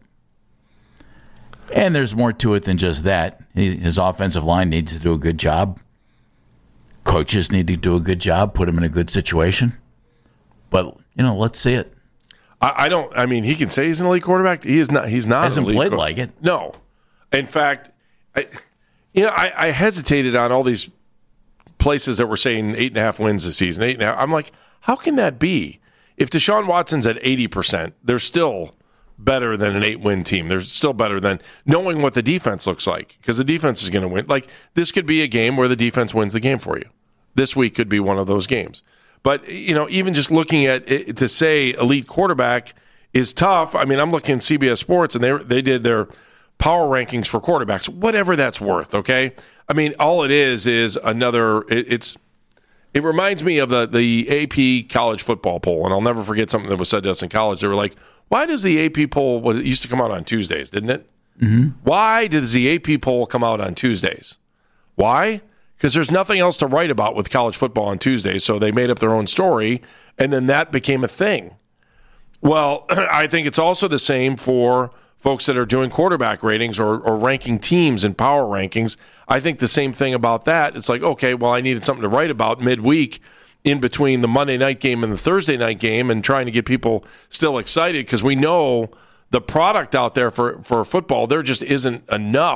And there's more to it than just that. His offensive line needs to do a good job. Coaches need to do a good job, put him in a good situation. But, you know, let's see it. I, I don't, I mean, he can say he's an elite quarterback. He is not, he's not Hasn't an elite played qu- like it. No. In fact, I, you know, I, I hesitated on all these places that were saying eight and a half wins this season. Eight and a half. I'm like, how can that be? If Deshaun Watson's at eighty percent, they're still better than an eight-win team. They're still better than knowing what the defense looks like, because the defense is going to win. Like, this could be a game where the defense wins the game for you. This week could be one of those games. But, you know, even just looking at it, to say elite quarterback is tough. I mean, I'm looking at C B S Sports, and they they did their power rankings for quarterbacks, whatever that's worth, okay? I mean, all it is is another it, – it's it reminds me of the, the A P college football poll, and I'll never forget something that was said to us in college. They were like, why does the A P poll – well, it used to come out on Tuesdays, didn't it? Mm-hmm. Why does the A P poll come out on Tuesdays? Why? Because there's nothing else to write about with college football on Tuesdays, so they made up their own story, and then that became a thing. Well, I think it's also the same for folks that are doing quarterback ratings or, or ranking teams in power rankings. I think the same thing about that. It's like, okay, well, I needed something to write about midweek in between the Monday night game and the Thursday night game, and trying to get people still excited, because we know the product out there for, for football, there just isn't enough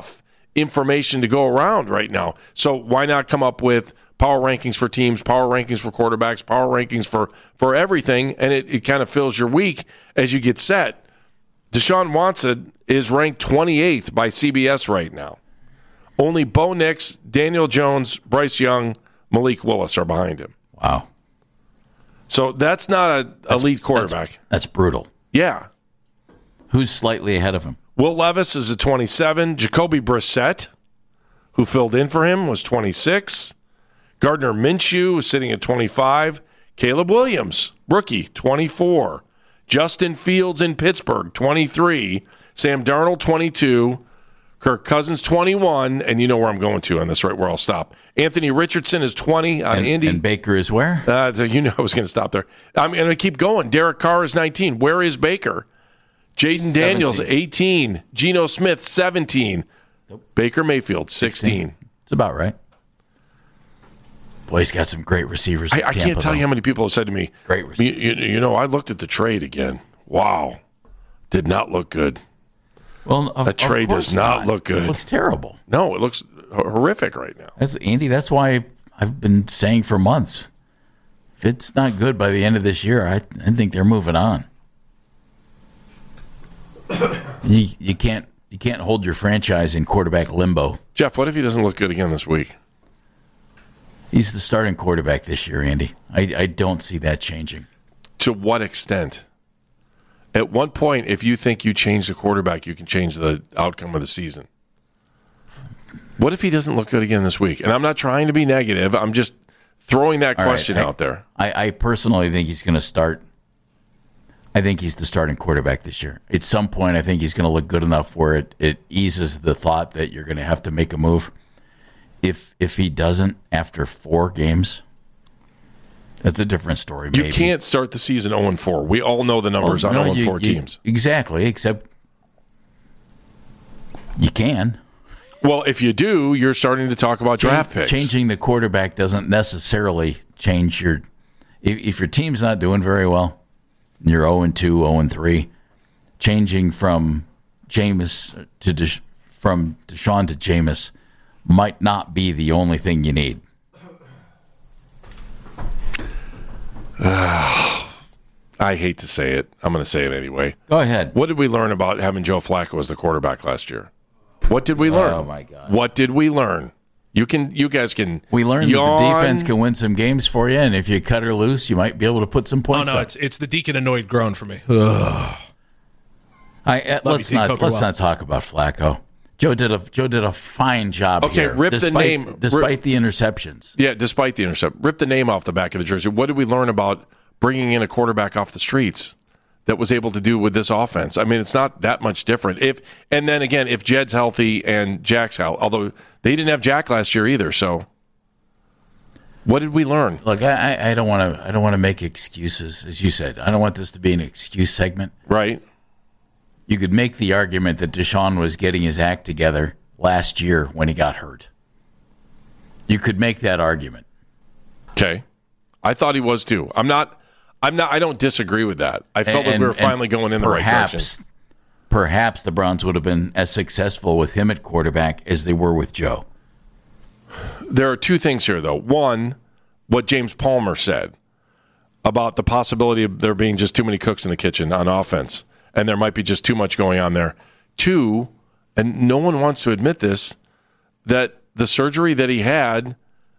information to go around right now. So why not come up with power rankings for teams, power rankings for quarterbacks, power rankings for, for everything, and it, it kind of fills your week as you get set. Deshaun Watson is ranked twenty-eighth by C B S right now. Only Bo Nix, Daniel Jones, Bryce Young, Malik Willis are behind him. Wow. So that's not an elite quarterback. That's, that's brutal. Yeah. Who's slightly ahead of him? Will Levis is at twenty-seven. Jacoby Brissett, who filled in for him, was twenty-six. Gardner Minshew is sitting at twenty-five. Caleb Williams, rookie, twenty-four. Justin Fields in Pittsburgh, twenty-three. Sam Darnold, twenty-two. Kirk Cousins, twenty-one. And you know where I'm going to on this, right where I'll stop. Anthony Richardson is twenty on and, Indy. And Baker is where? Uh, you know I was going to stop there. I'm going to keep going. Derek Carr is nineteen. Where is Baker? Jaden Daniels, eighteen. Geno Smith, seventeen. Nope. Baker Mayfield, sixteen. It's about right. Boy, he's got some great receivers. I, I can't tell though. you how many people have said to me, great receivers. You, you, you know, I looked at the trade again. Wow. Did not look good. Well, of, that trade does not, not look good. It looks terrible. No, it looks horrific right now. That's, Andy, that's why I've been saying for months, if it's not good by the end of this year, I, I think they're moving on. you, you can't you can't hold your franchise in quarterback limbo. Jeff, what if he doesn't look good again this week? He's the starting quarterback this year, Andy. I, I don't see that changing. To what extent? At one point, if you think you change the quarterback, you can change the outcome of the season. What if he doesn't look good again this week? And I'm not trying to be negative. I'm just throwing that All question right. I, out there. I, I personally think he's going to start. I think he's the starting quarterback this year. At some point, I think he's going to look good enough where it, it eases the thought that you're going to have to make a move. If if he doesn't after four games, that's a different story. Maybe. You can't start the season oh and four. We all know the numbers well, on no, oh and four you, teams. Exactly, except you can. Well, if you do, you're starting to talk about draft picks. Changing the quarterback doesn't necessarily change your... If, if your team's not doing very well, you're oh and two, oh and three, changing from Jameis to De, from Deshaun to Jameis might not be the only thing you need. Uh, I hate to say it. I'm going to say it anyway. Go ahead. What did we learn about having Joe Flacco as the quarterback last year? What did we learn? Oh, my God. What did we learn? You can, you guys can We learned yawn. that the defense can win some games for you, and if you cut her loose, you might be able to put some points Oh, no, up. it's it's the Deacon annoyed groan for me. Ugh. I, uh, let's not let's well. not talk about Flacco. Joe did a Joe did a fine job okay, here. rip despite, the name. Despite rip, the interceptions. Yeah, despite the intercept. Rip the name off the back of the jersey. What did we learn about bringing in a quarterback off the streets that was able to do with this offense? I mean, it's not that much different. If And then again, if Jed's healthy and Jack's healthy, although they didn't have Jack last year either, so what did we learn? Look, I, I don't want to I don't want to make excuses, as you said. I don't want this to be an excuse segment. Right. You could make the argument that Deshaun was getting his act together last year when he got hurt. You could make that argument. Okay. I thought he was too. I'm not I'm not I don't disagree with that. I felt and, like we were finally going in the perhaps, right direction. Perhaps the Browns would have been as successful with him at quarterback as they were with Joe. There are two things here, though. One, what James Palmer said about the possibility of there being just too many cooks in the kitchen on offense, and there might be just too much going on there. Two, and no one wants to admit this, that the surgery that he had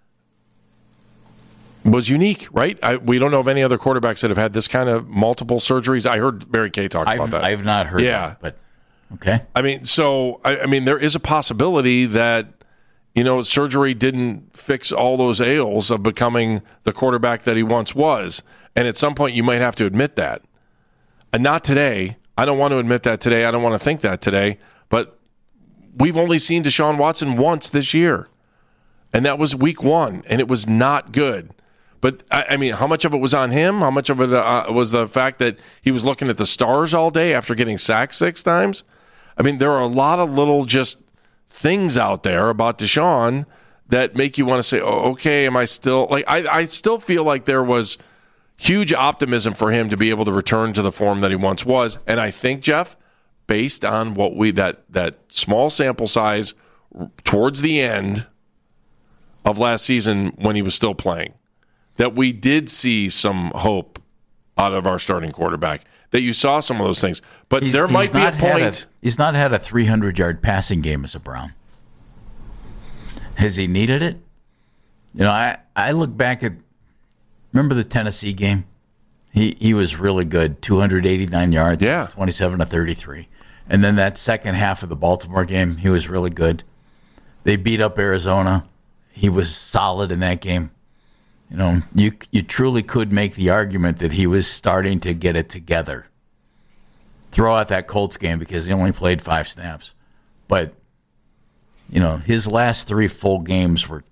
was unique, right? I, we don't know of any other quarterbacks that have had this kind of multiple surgeries. I heard Mary Kay talk I've, about that. I've not heard yeah. that, but okay. I mean, so, I, I mean, there is a possibility that, you know, surgery didn't fix all those ails of becoming the quarterback that he once was. And at some point, you might have to admit that. And not today. I don't want to admit that today. I don't want to think that today. But we've only seen Deshaun Watson once this year. And that was week one. And it was not good. But, I, I mean, how much of it was on him? How much of it uh, was the fact that he was looking at the stars all day after getting sacked six times? I mean, there are a lot of little just things out there about Deshaun that make you want to say, oh, okay, am I still... Like, I, I still feel like there was huge optimism for him to be able to return to the form that he once was. And I think, Jeff, based on what we that that small sample size towards the end of last season when he was still playing, that we did see some hope out of our starting quarterback, that you saw some of those things. But he's, there he's might be a point. A, he's not had a three hundred yard passing game as a Brown. Has he needed it? You know, I, I look back at, remember the Tennessee game? He he was really good, two hundred eighty-nine yards, yeah. twenty-seven to thirty-three. And then that second half of the Baltimore game, he was really good. They beat up Arizona. He was solid in that game. You know, you you truly could make the argument that he was starting to get it together. Throw out that Colts game because he only played five snaps. But, you know, his last three full games were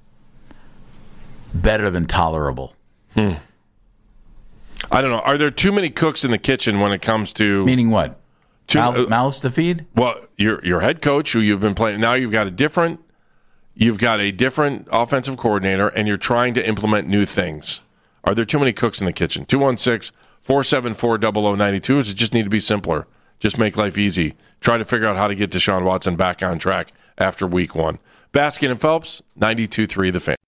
better than tolerable. Hmm. I don't know. Are there too many cooks in the kitchen when it comes to... Meaning what? To, Mouth, uh, mouths to feed? Well, your your head coach, who you've been playing... Now you've got a different... You've got a different offensive coordinator, and you're trying to implement new things. Are there too many cooks in the kitchen? two one six, four seven four, zero zero nine two. Does it just need to be simpler? Just make life easy. Try to figure out how to get Deshaun Watson back on track after week one. Baskin and Phelps, ninety-two three The Fan.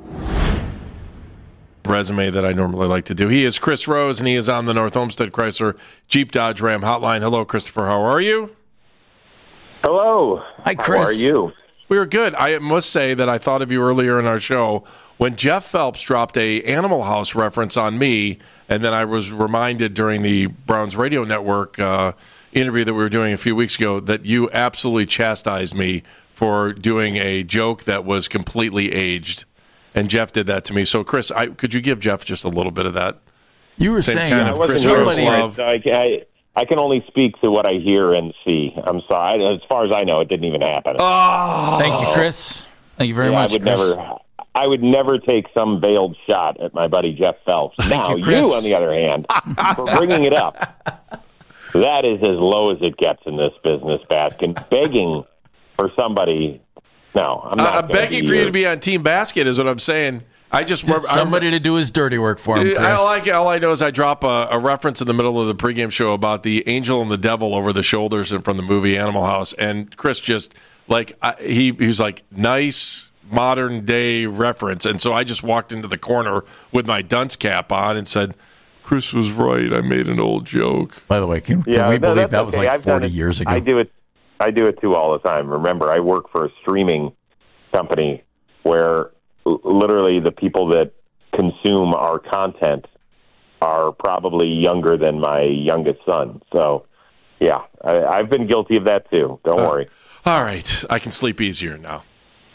Resume that I normally like to do. He is Chris Rose, and he is on the North Olmsted Chrysler Jeep Dodge Ram hotline. Hello, Christopher. How are you? Hello. Hi, Chris. How are you? We were good. I must say that I thought of you earlier in our show when Jeff Phelps dropped a Animal House reference on me, and then I was reminded during the Browns Radio Network uh, interview that we were doing a few weeks ago that you absolutely chastised me for doing a joke that was completely aged. And Jeff did that to me. So, Chris, I, could you give Jeff just a little bit of that? You were Same saying kind I of wasn't Chris somebody. Rose love. I, I, I can only speak to what I hear and see. I'm sorry. As far as I know, it didn't even happen. Oh, thank you, Chris. Thank you very yeah, much, I would Chris. never. I would never take some veiled shot at my buddy Jeff Phelps. Thank now, you, Chris. you, on the other hand, for bringing it up, that is as low as it gets in this business, Baskin. Begging for somebody. No, I'm not. Uh, I'm begging for you to be on Team Basket is what I'm saying. I just remember somebody to do his dirty work for him, Chris. I like all I know is I drop a, a reference in the middle of the pregame show about the angel and the devil over the shoulders and from the movie Animal House, and Chris just like I, he he was like nice modern day reference, and so I just walked into the corner with my dunce cap on and said, "Chris was right. I made an old joke." By the way, can, can yeah, we no, believe that okay. was like I've forty it, years ago? I do it. I do it too all the time. Remember, I work for a streaming company where literally the people that consume our content are probably younger than my youngest son. So, yeah, I, I've been guilty of that too. Don't uh, worry. All right. I can sleep easier now.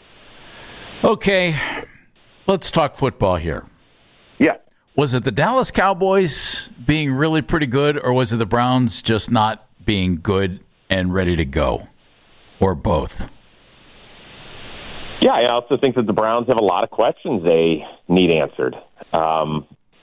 Okay. Let's talk football here. Yeah. Was it the Dallas Cowboys being really pretty good, or was it the Browns just not being good and ready to go? Or both? Yeah, I also think that the Browns have a lot of questions they need answered. Um,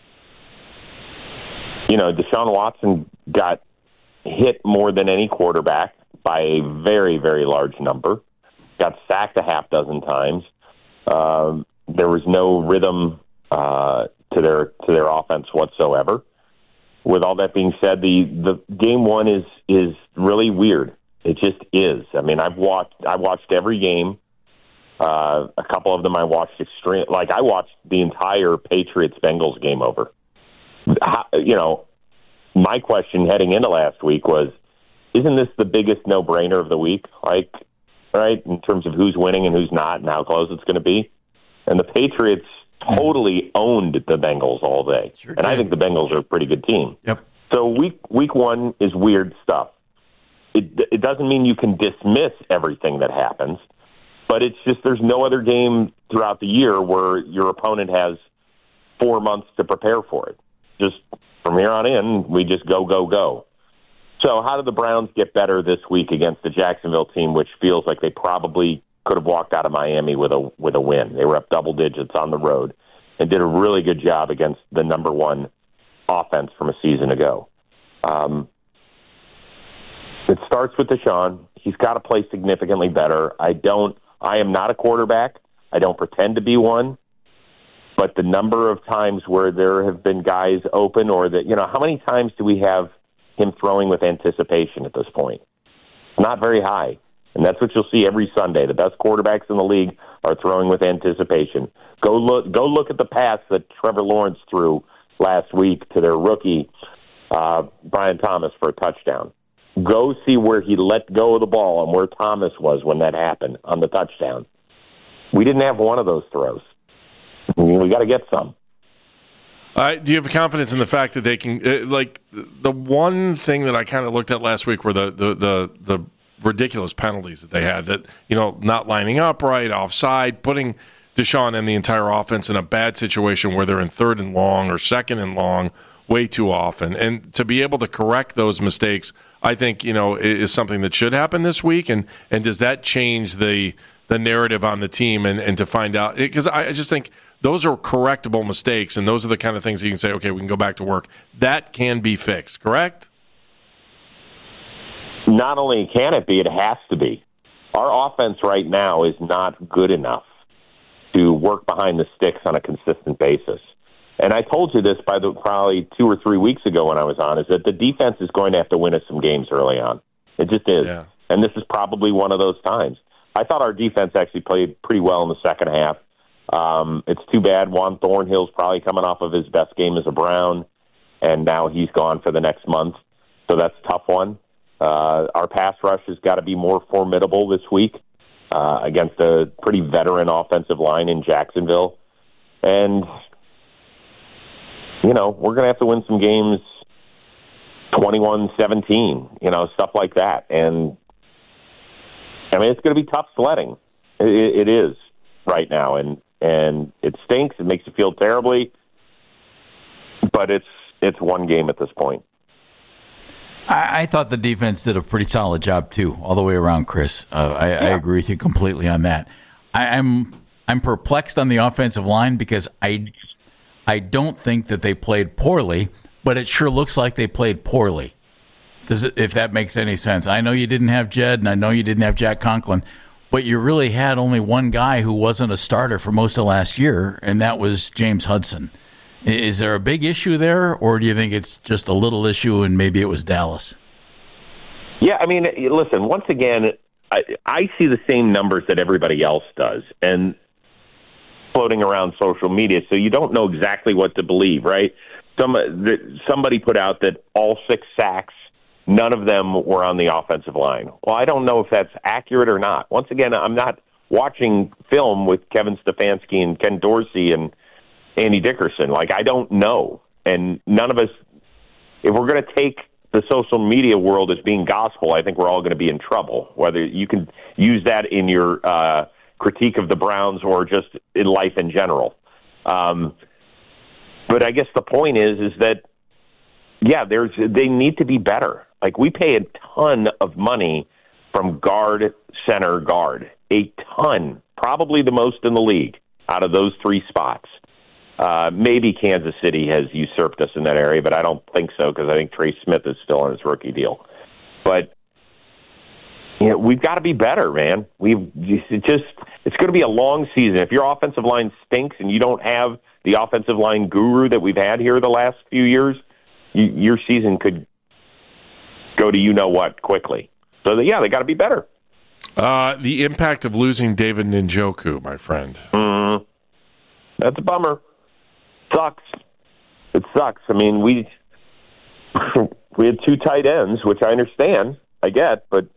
you know, Deshaun Watson got hit more than any quarterback by a very, very large number. Got sacked a half dozen times. Um, there was no rhythm uh, to their to their offense whatsoever. With all that being said, the, the game one is is really weird. It just is. I mean, I've watched I watched every game. Uh, a couple of them I watched extreme. Like I watched the entire Patriots-Bengals game over. How, you know, my question heading into last week was, isn't this the biggest no-brainer of the week? Like, right, in terms of who's winning and who's not and how close it's going to be. And the Patriots totally owned the Bengals all day. Sure and did. I think the Bengals are a pretty good team. Yep. So week week one is weird stuff. It, it doesn't mean you can dismiss everything that happens. But it's just there's no other game throughout the year where your opponent has four months to prepare for it. Just from here on in, we just go, go, go. So how did the Browns get better this week against the Jacksonville team, which feels like they probably could have walked out of Miami with a with a win? They were up double digits on the road and did a really good job against the number one offense from a season ago. Um, it starts with Deshaun. He's got to play significantly better. I don't. I am not a quarterback. I don't pretend to be one. But the number of times where there have been guys open or that, you know, how many times do we have him throwing with anticipation at this point? Not very high. And that's what you'll see every Sunday. The best quarterbacks in the league are throwing with anticipation. Go look go look at the pass that Trevor Lawrence threw last week to their rookie, uh, Brian Thomas, for a touchdown. Go see where he let go of the ball and where Thomas was when that happened on the touchdown. We didn't have one of those throws. We got to get some. Uh, do you have confidence in the fact that they can, uh, like, the one thing that I kind of looked at last week were the, the, the, the ridiculous penalties that they had, that, you know, not lining up right, offside, putting Deshaun and the entire offense in a bad situation where they're in third and long or second and long way too often. And to be able to correct those mistakes, I think, you know, is something that should happen this week. And, and does that change the the narrative on the team and, and to find out? Because I just think those are correctable mistakes, and those are the kind of things that you can say, okay, we can go back to work. That can be fixed, correct? Not only can it be, it has to be. Our offense right now is not good enough to work behind the sticks on a consistent basis. And I told you this by the, probably two or three weeks ago when I was on, is that the defense is going to have to win us some games early on. It just is. Yeah. And this is probably one of those times. I thought our defense actually played pretty well in the second half. Um, it's too bad Juan Thornhill's probably coming off of his best game as a Brown, and now he's gone for the next month. So that's a tough one. Uh, our pass rush has got to be more formidable this week uh, against a pretty veteran offensive line in Jacksonville. And, you know, we're going to have to win some games twenty-one seventeen, you know, stuff like that. And, I mean, it's going to be tough sledding. It, it is right now, and and it stinks. It makes you feel terribly, but it's it's one game at this point. I, I thought the defense did a pretty solid job too, all the way around, Chris. Uh, I, yeah. I agree with you completely on that. I, I'm I'm perplexed on the offensive line because I I don't think that they played poorly, but it sure looks like they played poorly. Does it, if that makes any sense? I know you didn't have Jed, and I know you didn't have Jack Conklin, but you really had only one guy who wasn't a starter for most of last year, and that was James Hudson. Is there a big issue there, or do you think it's just a little issue and maybe it was Dallas? Yeah, I mean, listen, once again, I, I see the same numbers that everybody else does, and floating around social media, so you don't know exactly what to believe, right? Some, the, somebody put out that all six sacks, none of them were on the offensive line. Well, I don't know if that's accurate or not. Once again, I'm not watching film with Kevin Stefanski and Ken Dorsey and Andy Dickerson. Like, I don't know. And none of us, if we're going to take the social media world as being gospel, I think we're all going to be in trouble, whether you can use that in your uh, critique of the Browns or just in life in general. Um, but I guess the point is, is that, yeah, there's they need to be better. Like, we pay a ton of money from guard, center, guard. A ton. Probably the most in the league out of those three spots. Uh, maybe Kansas City has usurped us in that area, but I don't think so because I think Trey Smith is still on his rookie deal. But, you know, we've got to be better, man. We've it just it's going to be a long season. If your offensive line stinks and you don't have the offensive line guru that we've had here the last few years, you, your season could go to you-know-what quickly. So, yeah, they got to be better. Uh, the impact of losing David Njoku, my friend. Mm, that's a bummer. Sucks. It sucks. I mean, we we had two tight ends, which I understand, I get, but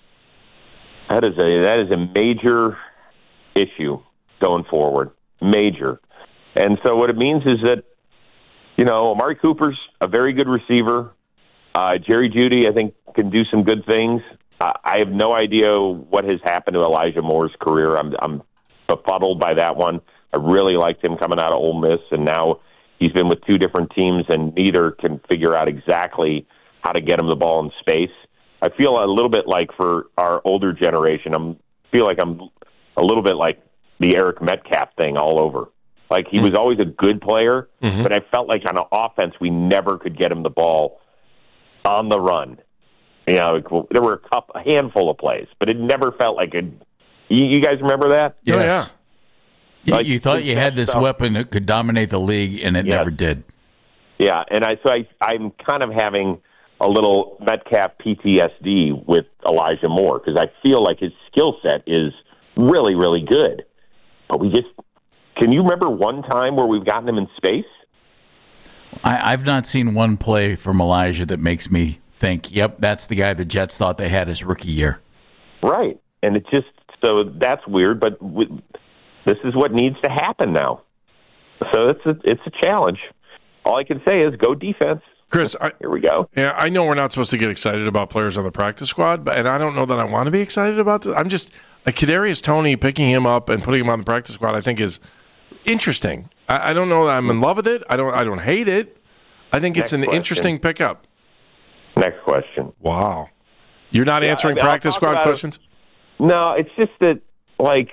that is a that is a major issue going forward. Major. And so what it means is that, you know, Amari Cooper's a very good receiver. Uh, Jerry Jeudy, I think, can do some good things. Uh, I have no idea what has happened to Elijah Moore's career. I'm, I'm befuddled by that one. I really liked him coming out of Ole Miss, and now he's been with two different teams, and neither can figure out exactly how to get him the ball in space. I feel a little bit like for our older generation, I feel like I'm a little bit like the Eric Metcalf thing all over. Like, he was always a good player, mm-hmm. but I felt like on an offense we never could get him the ball on the run. You know, there were a, couple, a handful of plays, but it never felt like a. You, you guys remember that? Yes. Oh, yeah. Like, you, you thought you had this stuff. weapon that could dominate the league, and it yes. never did. Yeah, and I so I I'm kind of having a little Metcalf P T S D with Elijah Moore because I feel like his skill set is really, really good. But we just can you remember one time where we've gotten him in space? I, I've not seen one play from Elijah that makes me think, yep, that's the guy the Jets thought they had his rookie year. Right. And it's just, so that's weird, but we, this is what needs to happen now. So it's a, it's a challenge. All I can say is go defense. Chris, I, here we go. Yeah, I know we're not supposed to get excited about players on the practice squad, but and I don't know that I want to be excited about this. I'm just, like, Kadarius Toney picking him up and putting him on the practice squad, I think is interesting. I, I don't know that I'm in love with it. I don't I don't hate it. I think Next it's an question. interesting pickup. Next question. Wow. You're not Yeah, answering I mean, I'll practice talk squad about questions? it. No, it's just that, like,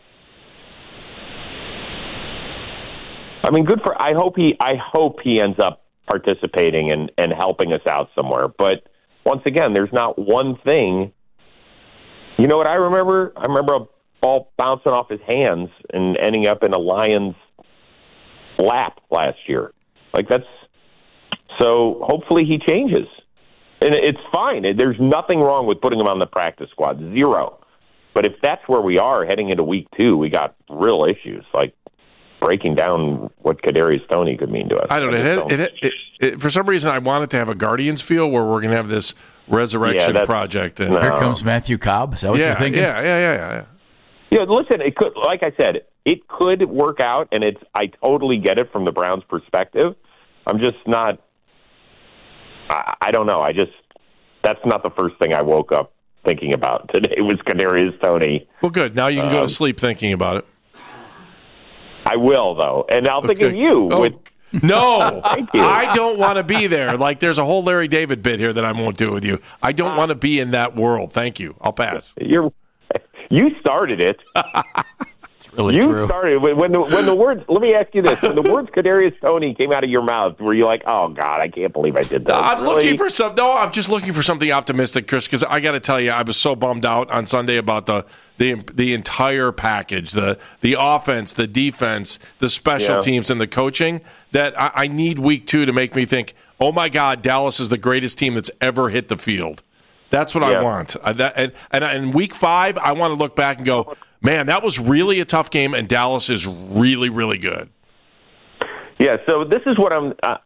I mean, good for. I hope he. I hope he ends up participating and and helping us out somewhere. But once again, there's not one thing. You know what I remember? I remember a ball bouncing off his hands and ending up in a Lions lap last year. Like that's. So hopefully he changes, and it's fine. There's nothing wrong with putting him on the practice squad. Zero. But if that's where we are heading into week two, we got real issues, like breaking down what Kadarius Toney could mean to us. I don't know. I It, just it, it, it, for some reason, I want it to have a Guardians feel where we're going to have this resurrection Yeah, project. And, no. Here comes Matthew Cobb. Is that what yeah, you're thinking? Yeah, yeah, yeah, yeah. Yeah, listen, it could, like I said, it could work out, and it's. I totally get it from the Browns' perspective. I'm just not. I, I don't know. I just that's not the first thing I woke up thinking about today was Kadarius Toney. Well, good. Now you can go Um, to sleep thinking about it. I will though, and I'll think Okay. of you. Oh, With no, Thank you. I don't want to be there. Like, there's a whole Larry David bit here that I won't do with you. I don't want to be in that world. Thank you. I'll pass. You're you started it. It's really you true. started when when the when the words. Let me ask you this: when the words Kadarius Toney came out of your mouth, were you like, "Oh God, I can't believe I did that"? I'm Really? looking for some. No, I'm just looking for something optimistic, Chris. Because I got to tell you, I was so bummed out on Sunday about the the the entire package, the the offense, the defense, the special Yeah. teams, and the coaching. That I, I need week two to make me think, oh my God, Dallas is the greatest team that's ever hit the field. That's what Yeah. I want. Uh, that, and, and in week five, I want to look back and go, man, that was really a tough game, and Dallas is really, really good. Yeah, so this is what I'm. Uh,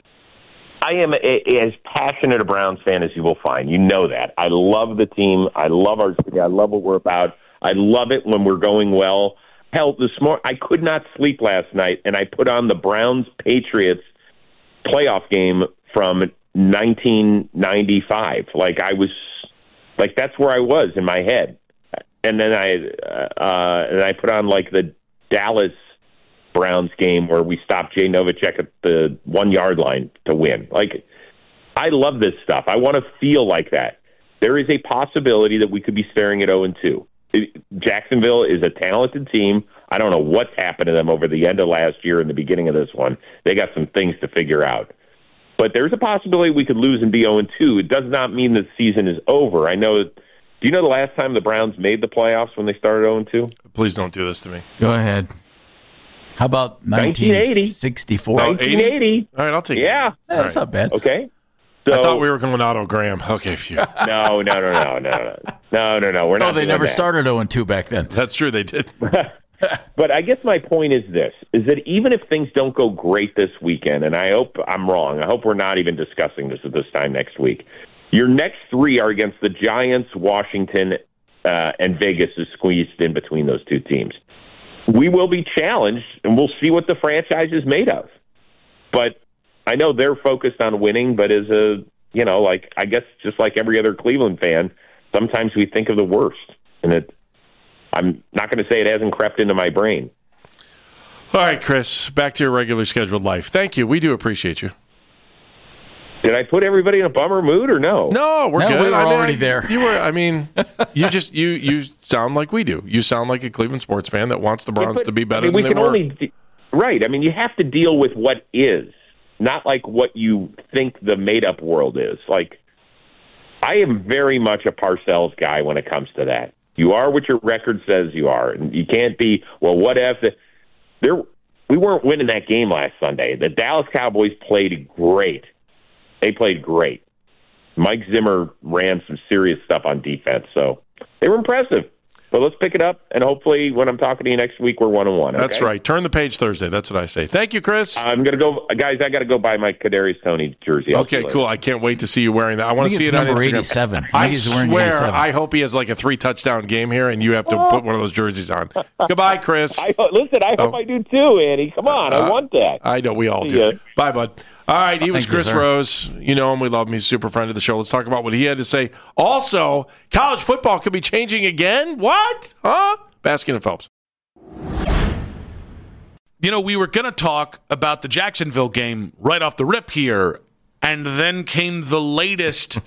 I am a, as passionate a Browns fan as you will find. You know that. I love the team. I love our city. I love what we're about. I love it when we're going well. Hell, this morning I could not sleep last night, and I put on the Browns Patriots playoff game from nineteen ninety-five. Like I was, like that's where I was in my head. And then I uh, and I put on like the Dallas Browns game where we stopped Jay Novacek at the one yard line to win. Like, I love this stuff. I want to feel like that. There is a possibility that we could be staring at oh and two. Jacksonville is a talented team. I don't know what's happened to them over the end of last year and the beginning of this one. They got some things to figure out. But there's a possibility we could lose and be oh and two. It does not mean the season is over. I know. Do you know the last time the Browns made the playoffs when they started oh and two? Please don't do this to me. Go ahead. How about nineteen sixty-four? nineteen eighty. All right, I'll take it. Yeah. Yeah, that's not bad. Okay. I So, thought we were going Otto Graham. Okay, phew. no, no, no, no, no, no, no, no, no. We're not. Oh, they doing never that. started oh and two back then. That's true, they did. But I guess my point is this, is that even if things don't go great this weekend, and I hope I'm wrong, I hope we're not even discussing this at this time next week, your next three are against the Giants, Washington, uh, and Vegas is squeezed in between those two teams. We will be challenged, and we'll see what the franchise is made of. But I know they're focused on winning, but as a, you know, like, I guess just like every other Cleveland fan, sometimes we think of the worst, and it, I'm not going to say it hasn't crept into my brain. All right, Chris, back to your regular scheduled life. Thank you. We do appreciate you. Did I put everybody in a bummer mood or no? No, we're No, good. we were I mean, already there. You were. I mean, you just you you sound like we do. You sound like a Cleveland sports fan that wants the Browns Yeah, but, to be better I mean, we than they can were. only de- right. I mean, you have to deal with what is, not like what you think the made-up world is. Like, I am very much a Parcells guy when it comes to that. You are what your record says you are, and you can't be. Well, what if the, there? We weren't winning that game last Sunday. The Dallas Cowboys played great. They played great. Mike Zimmer ran some serious stuff on defense, so they were impressive. But let's pick it up, and hopefully when I'm talking to you next week, we're one and one. Okay? That's right. Turn the page Thursday. That's what I say. Thank you, Chris. I'm gonna go, guys. I got to go buy my Kadarius Toney jersey. I'll Okay, cool. I can't wait to see you wearing that. I want to see it on number Instagram. eighty-seven. I he's wearing swear, eighty-seven. I hope he has like a three touchdown game here, and you have to put one of those jerseys on. Goodbye, Chris. I, listen, I hope Oh. I do too, Andy. Come on, Uh, I want that. I know we all See do. ya. Bye, bud. All right, he was Thank you, Chris sir. Rose. You know him. We love him. He's a super friend of the show. Let's talk about what he had to say. Also, college football could be changing again. What? Huh? Baskin and Phelps. You know, we were going to talk about the Jacksonville game right off the rip here, and then came the latest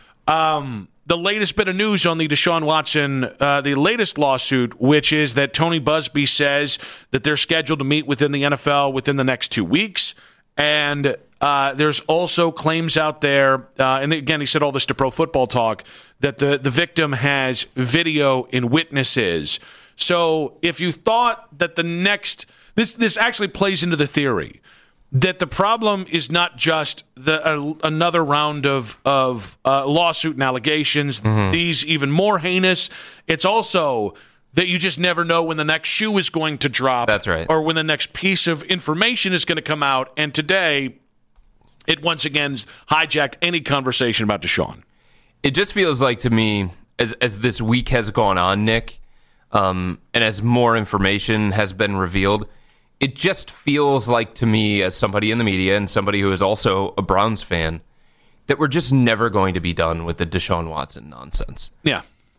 um, the latest bit of news on the Deshaun Watson, uh, the latest lawsuit, which is that Tony Busby says that they're scheduled to meet within the N F L within the next two weeks. And uh, there's also claims out there, uh, and again, he said all this to Pro Football Talk, that the, the victim has video and witnesses. So if you thought that the next, this this actually plays into the theory that the problem is not just the uh, another round of of uh, lawsuit and allegations, Mhm. these even more heinous. It's also that you just never know when the next shoe is going to drop. That's right. Or when the next piece of information is going to come out. And today, it once again hijacked any conversation about Deshaun. It just feels like to me, as as this week has gone on, Nick, um, and as more information has been revealed, it just feels like to me, as somebody in the media and somebody who is also a Browns fan, that we're just never going to be done with the Deshaun Watson nonsense. Yeah.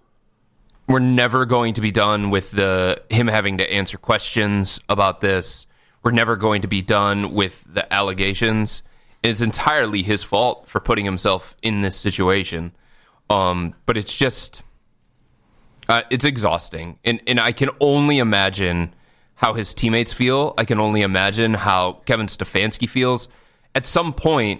We're never going to be done with the him having to answer questions about this. We're never going to be done with the allegations. And it's entirely his fault for putting himself in this situation. Um, but it's just, uh, it's exhausting. And, and I can only imagine how his teammates feel. I can only imagine how Kevin Stefanski feels. At some point,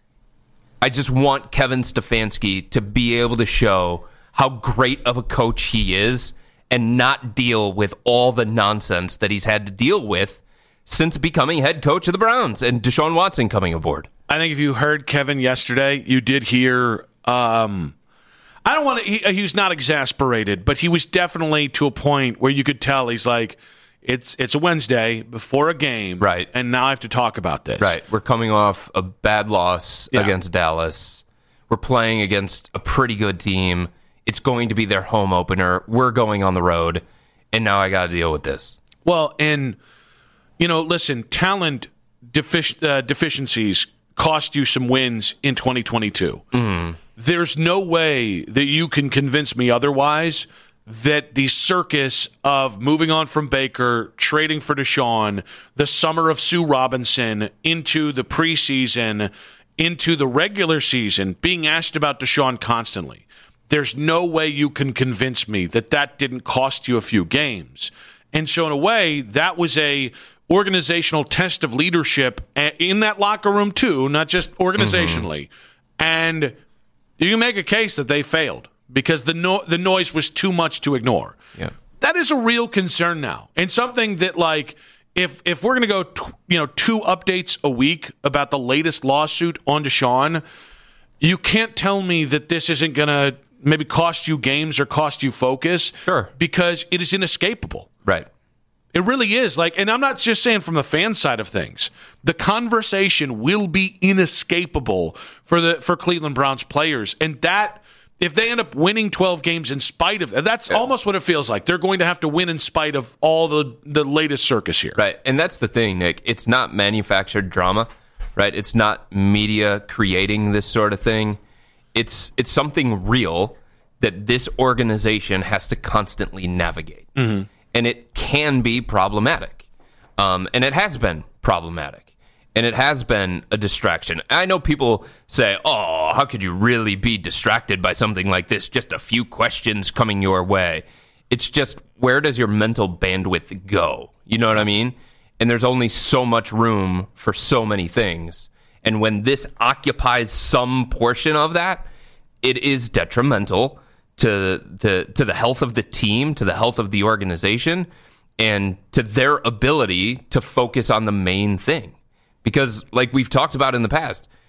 I just want Kevin Stefanski to be able to show how great of a coach he is and not deal with all the nonsense that he's had to deal with since becoming head coach of the Browns and Deshaun Watson coming aboard. I think if you heard Kevin yesterday, you did hear, um, I don't want to, he, he was not exasperated, but he was definitely to a point where you could tell he's like, it's it's a Wednesday before a game, right? And now I have to talk about this. Right. We're coming off a bad loss Yeah. against Dallas. We're playing against a pretty good team. It's going to be their home opener. We're going on the road, and now I got to deal with this. Well, and, you know, listen, talent defic- uh, deficiencies cost you some wins in twenty twenty-two. Mm. There's no way that you can convince me otherwise that the circus of moving on from Baker, trading for Deshaun, the summer of Sue Robinson, into the preseason, into the regular season, being asked about Deshaun constantly, there's no way you can convince me that that didn't cost you a few games. And so in a way, that was a organizational test of leadership in that locker room too, not just organizationally. Mm-hmm. And you can make a case that they failed because the no- the noise was too much to ignore. Yeah. That is a real concern now. And something that, like, if if we're going to go t- you know, two updates a week about the latest lawsuit on Deshaun, you can't tell me that this isn't going to maybe cost you games or cost you focus. Sure. Because it is inescapable. Right. It really is. Like, and I'm not just saying from the fan side of things. The conversation will be inescapable for the for Cleveland Browns players. And that, if they end up winning twelve games in spite of that, that's yeah. almost what it feels like. They're going to have to win in spite of all the, the latest circus here. Right. And that's the thing, Nick. It's not manufactured drama, right? It's not media creating this sort of thing. It's it's something real that this organization has to constantly navigate. Mm-hmm. And it can be problematic. Um, and it has been problematic. And it has been a distraction. I know people say, oh, how could you really be distracted by something like this? Just a few questions coming your way. It's just, where does your mental bandwidth go? You know what I mean? And there's only so much room for so many things. And when this occupies some portion of that, it is detrimental to the to the health of the team, to the health of the organization, and to their ability to focus on the main thing. Because, like we've talked about in the past,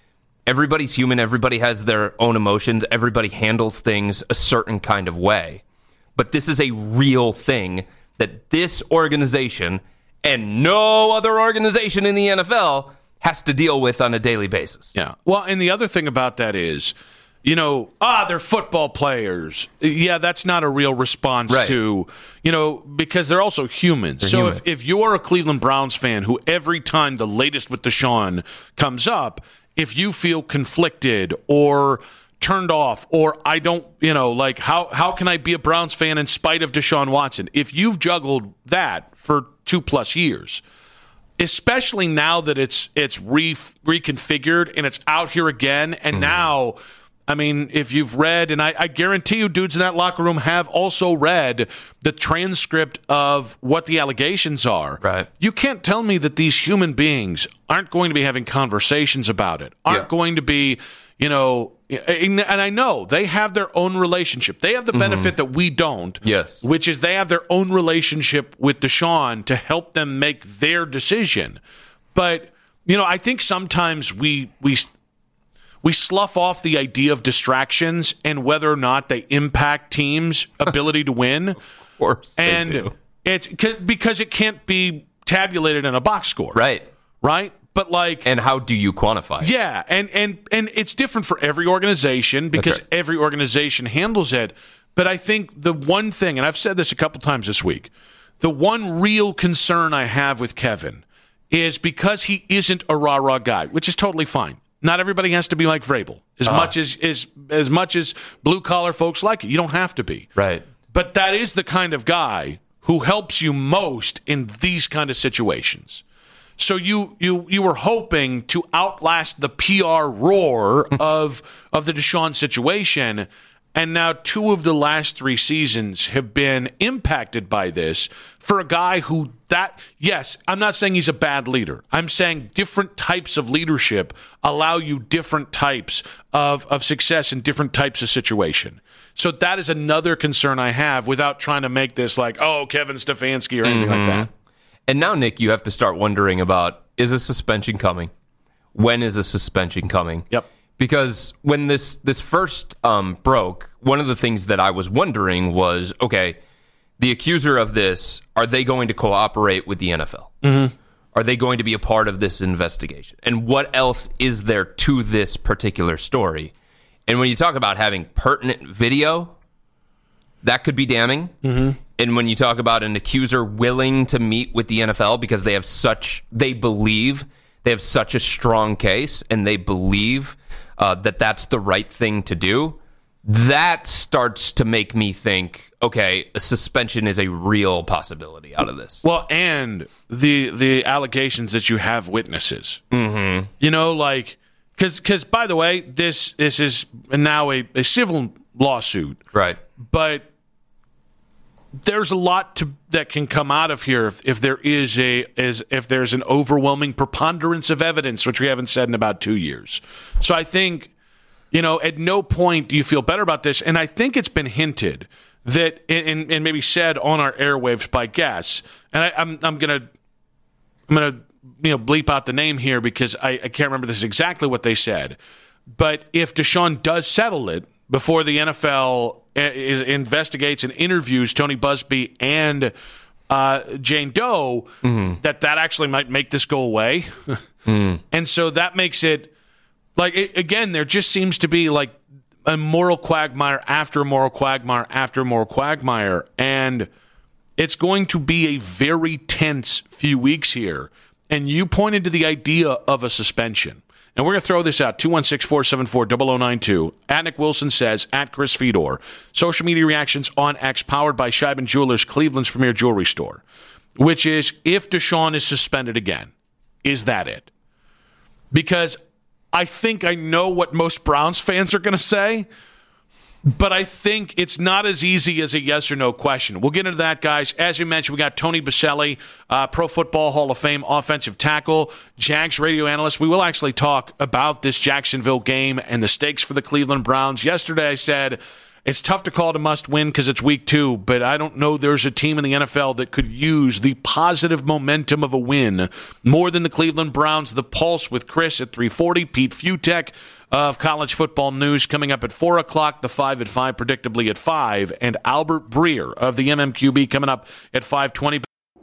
Everybody's human. Everybody has their own emotions. Everybody handles things a certain kind of way. But this is a real thing that this organization and no other organization in the N F L has to deal with on a daily basis. Yeah. Well, and the other thing about that is, you know, ah, they're football players. Yeah, that's not a real response right. to, you know, because they're also humans. They're so human. if, if you're a Cleveland Browns fan who every time the latest with Deshaun comes up, if you feel conflicted or turned off or I don't, you know, like how, how can I be a Browns fan in spite of Deshaun Watson? If you've juggled that for two plus years, especially now that it's it's re- reconfigured and it's out here again, and mm-hmm. now, I mean, if you've read, and I, I guarantee you dudes in that locker room have also read the transcript of what the allegations are. Right. You can't tell me that these human beings aren't going to be having conversations about it, aren't yeah. going to be, you know, and I know they have their own relationship. They have the benefit mm-hmm. that we don't. Yes. Which is they have their own relationship with Deshaun to help them make their decision. But, you know, I think sometimes we we we slough off the idea of distractions and whether or not they impact teams' ability to win. Of course. And they do. It's because it can't be tabulated in a box score. Right. Right? But like, and how do you quantify it? Yeah, and and and it's different for every organization because right. every organization handles it. But I think the one thing, and I've said this a couple times this week, the one real concern I have with Kevin is because he isn't a rah-rah guy, which is totally fine. Not everybody has to be like Vrabel. As uh-huh. much as, as as much as blue collar folks like it, you don't have to be. Right. But that is the kind of guy who helps you most in these kind of situations. So you you you were hoping to outlast the P R roar of of the Deshaun situation, and now two of the last three seasons have been impacted by this for a guy who that yes, I'm not saying he's a bad leader. I'm saying different types of leadership allow you different types of of success in different types of situation. So that is another concern I have without trying to make this like, oh, Kevin Stefanski or anything mm-hmm. like that. And now, Nick, you have to start wondering about, is a suspension coming? When is a suspension coming? Yep. Because when this this first um, broke, one of the things that I was wondering was, okay, the accuser of this, are they going to cooperate with the N F L? Mm-hmm. Are they going to be a part of this investigation? And what else is there to this particular story? And when you talk about having pertinent video, that could be damning. Mm-hmm. And when you talk about an accuser willing to meet with the N F L because they have such, they believe they have such a strong case and they believe uh, that that's the right thing to do, that starts to make me think, okay, a suspension is a real possibility out of this. Well, and the the allegations that you have witnesses. Mm-hmm. You know, like, because, because by the way, this, this is now a, a civil lawsuit. Right. But there's a lot to, that can come out of here if, if there is a is if there's an overwhelming preponderance of evidence, which we haven't said in about two years. So I think, you know, at no point do you feel better about this. And I think it's been hinted that, and, and maybe said on our airwaves by guests. And I, I'm I'm gonna I'm gonna you know bleep out the name here because I, I can't remember this exactly what they said. But if Deshaun does settle it before the N F L investigates and interviews Tony Busby and uh, Jane Doe, mm-hmm. that that actually might make this go away. mm. And so that makes it, like, it, again, there just seems to be, like, a moral quagmire after a moral quagmire after a moral quagmire. And it's going to be a very tense few weeks here. And you pointed to the idea of a suspension. And we're going to throw this out, two one six, four seven four, zero zero nine two. At Nick Wilson says, at Chris Fedor. Social media reactions on X, powered by Scheiben Jewelers, Cleveland's premier jewelry store. Which is, if Deshaun is suspended again, is that it? Because I think I know what most Browns fans are going to say, but I think it's not as easy as a yes or no question. We'll get into that, guys. As you mentioned, we got Tony Boselli, uh, Pro Football Hall of Fame offensive tackle, Jags radio analyst. We will actually talk about this Jacksonville game and the stakes for the Cleveland Browns. Yesterday I said, It's tough to call it a must-win because it's week two, but I don't know there's a team in the N F L that could use the positive momentum of a win more than the Cleveland Browns. The Pulse with Chris at three forty, Pete Futek of College Football News coming up at four o'clock, the five at five, predictably at five, and Albert Breer of the M M Q B coming up at five twenty.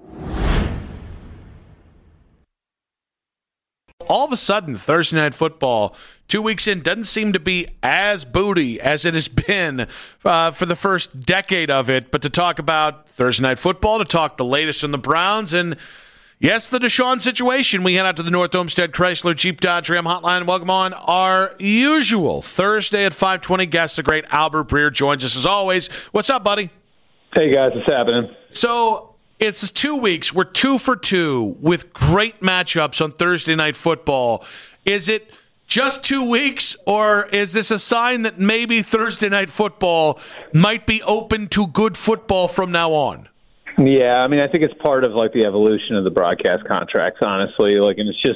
All of a sudden, Thursday Night Football, two weeks in, doesn't seem to be as booty as it has been uh, for the first decade of it. But to talk about Thursday Night Football, to talk the latest on the Browns, and yes, the Deshaun situation, we head out to the North Olmsted Chrysler Jeep Dodge Ram hotline. Welcome on our usual Thursday at five twenty guest, the great Albert Breer, joins us as always. What's up, buddy? Hey, guys. What's happening? So it's two weeks. We're two for two with great matchups on Thursday Night Football. Is it just two weeks, or is this a sign that maybe Thursday Night Football might be open to good football from now on? Yeah, I mean, I think it's part of, like, the evolution of the broadcast contracts, honestly. Like, and it's just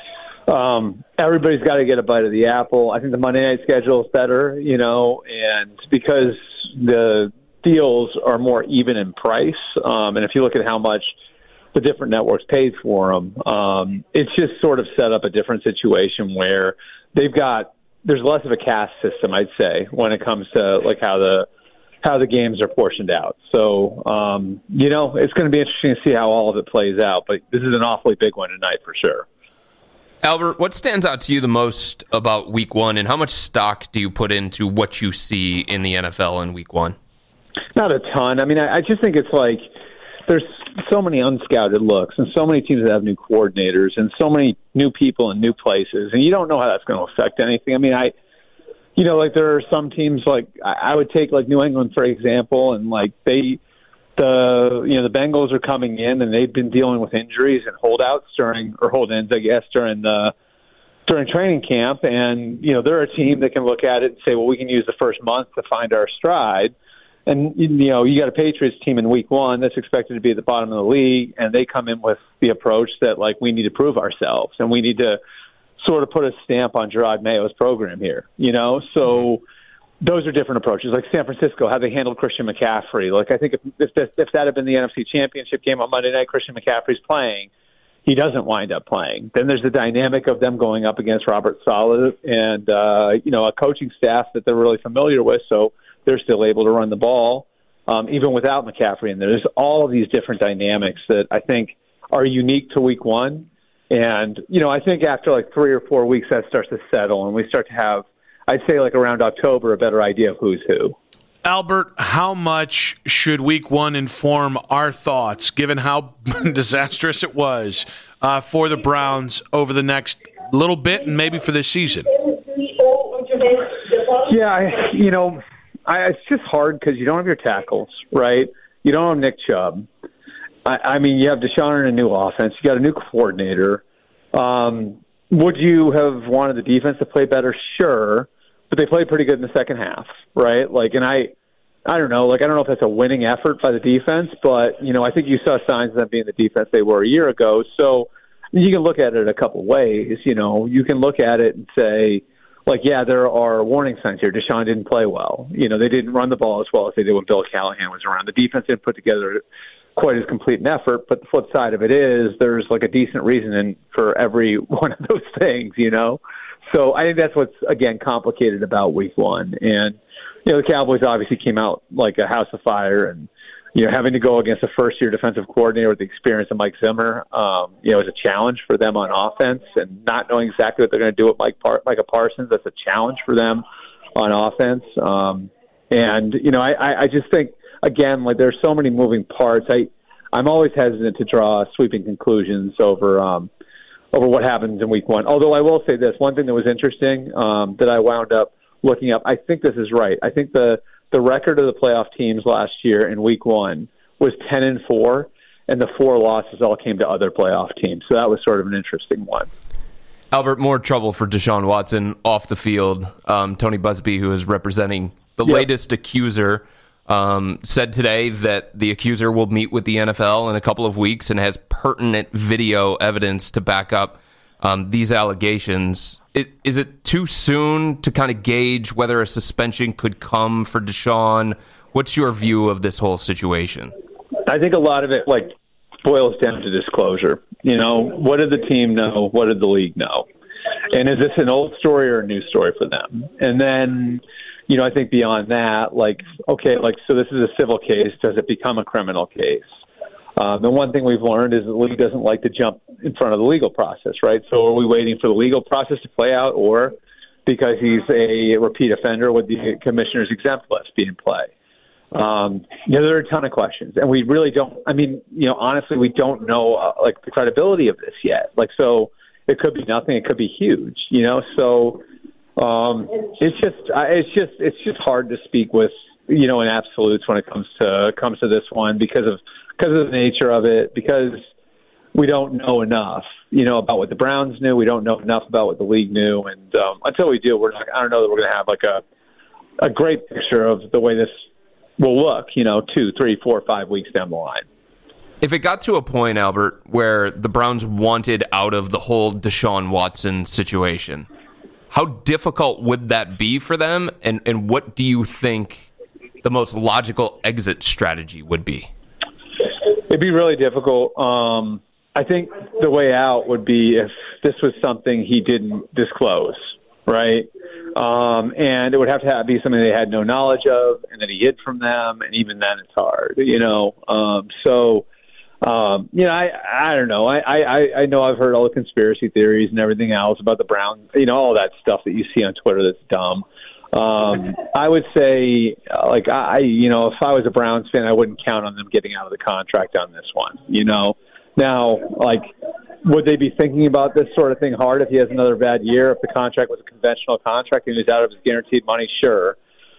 um, everybody's got to get a bite of the apple. I think the Monday night schedule is better, you know, and because the deals are more even in price. Um, and if you look at how much the different networks paid for them, um, it's just sort of set up a different situation where they've got, there's less of a caste system, I'd say, when it comes to like how the, how the games are portioned out. So, um, you know, it's going to be interesting to see how all of it plays out, but this is an awfully big one tonight for sure. Albert, what stands out to you the most about week one, and how much stock do you put into what you see in the N F L in week one? Not a ton. I mean, I, I just think it's like there's so many unscouted looks and so many teams that have new coordinators and so many new people in new places, and you don't know how that's going to affect anything. I mean, I, you know, like there are some teams like I, I would take like New England, for example, and like they, the, you know, the Bengals are coming in and they've been dealing with injuries and holdouts during, or hold-ins, I guess, during the, during training camp. And, you know, they're a team that can look at it and say, well, we can use the first month to find our stride. And, you know, you got a Patriots team in week one that's expected to be at the bottom of the league, and they come in with the approach that, like, we need to prove ourselves, and we need to sort of put a stamp on Gerard Mayo's program here, you know? So those are different approaches. Like San Francisco, how they handled Christian McCaffrey. Like, I think if, if, that, if that had been the N F C Championship game on Monday night, Christian McCaffrey's playing, he doesn't wind up playing. Then there's the dynamic of them going up against Robert Saleh and, uh, you know, a coaching staff that they're really familiar with, so they're still able to run the ball, um, even without McCaffrey in there. There's all of these different dynamics that I think are unique to week one. And, you know, I think after like three or four weeks, that starts to settle, and we start to have, I'd say like around October, a better idea of who's who. Albert, how much should week one inform our thoughts, given how disastrous it was uh, for the Browns over the next little bit and maybe for this season? Yeah, I, you know, I, it's just hard because you don't have your tackles, right? You don't have Nick Chubb. I, I mean, you have Deshaun in a new offense. You got a new coordinator. Um, would you have wanted the defense to play better? Sure, but they played pretty good in the second half, right? Like, and I, I don't know. Like, I don't know if that's a winning effort by the defense, but you know, I think you saw signs of them being the defense they were a year ago. So you can look at it a couple ways. You know, you can look at it and say, like, yeah, there are warning signs here. Deshaun didn't play well. You know, they didn't run the ball as well as they did when Bill Callahan was around. The defense didn't put together quite as complete an effort, but the flip side of it is there's like a decent reason in, for every one of those things, you know? So I think that's what's, again, complicated about week one. And, you know, the Cowboys obviously came out like a house of fire, and, you know, having to go against a first-year defensive coordinator with the experience of Mike Zimmer, um, you know, is a challenge for them on offense, and not knowing exactly what they're going to do with Mike Par- Micah Parsons, that's a challenge for them on offense. Um, and, you know, I, I just think, again, like there's so many moving parts. I, I'm always hesitant to draw sweeping conclusions over um, over what happens in week one. Although I will say this, one thing that was interesting um, that I wound up looking up, I think this is right. I think the The record of the playoff teams last year in week one was ten and four, and the four losses all came to other playoff teams. So that was sort of an interesting one. Albert, more trouble for Deshaun Watson off the field. Um, Tony Busby, who is representing the Yep. latest accuser, um, said today that the accuser will meet with the N F L in a couple of weeks and has pertinent video evidence to back up um, these allegations. It, is it too soon to kind of gauge whether a suspension could come for Deshaun? What's your view of this whole situation? I think a lot of it like boils down to disclosure. You know, what did the team know? What did the league know? And is this an old story or a new story for them? And then, you know, I think beyond that, like, okay, like, so this is a civil case. Does it become a criminal case? Um, the one thing we've learned is the league doesn't like to jump in front of the legal process, right? So are we waiting for the legal process to play out, or because he's a repeat offender, would the commissioner's exempt list be in play? Um, you know, there are a ton of questions, and we really don't, I mean, you know, honestly, we don't know, uh, like, the credibility of this yet. Like, so it could be nothing, it could be huge, you know? So um, it's just, it's just, it's just hard to speak with, you know, in absolutes when it comes to, comes to this one because of, because of the nature of it, because we don't know enough, you know, about what the Browns knew. We don't know enough about what the league knew. And um, until we do, we're not, I don't know that we're going to have like a, a great picture of the way this will look, you know, two, three, four, five weeks down the line. If it got to a point, Albert, where the Browns wanted out of the whole Deshaun Watson situation, how difficult would that be for them? And, and what do you think the most logical exit strategy would be? It'd be really difficult. Um, I think the way out would be if this was something he didn't disclose, right? Um, and it would have to have, be something they had no knowledge of and that he hid from them, and even then it's hard, you know? Um, so, um, you know, I, I don't know. I, I, I know I've heard all the conspiracy theories and everything else about the Browns, you know, all that stuff that you see on Twitter that's dumb. Um, I would say, like, I, you know, if I was a Browns fan, I wouldn't count on them getting out of the contract on this one, you know? Now, like, would they be thinking about this sort of thing hard if he has another bad year? If the contract was a conventional contract and he's out of his guaranteed money, sure.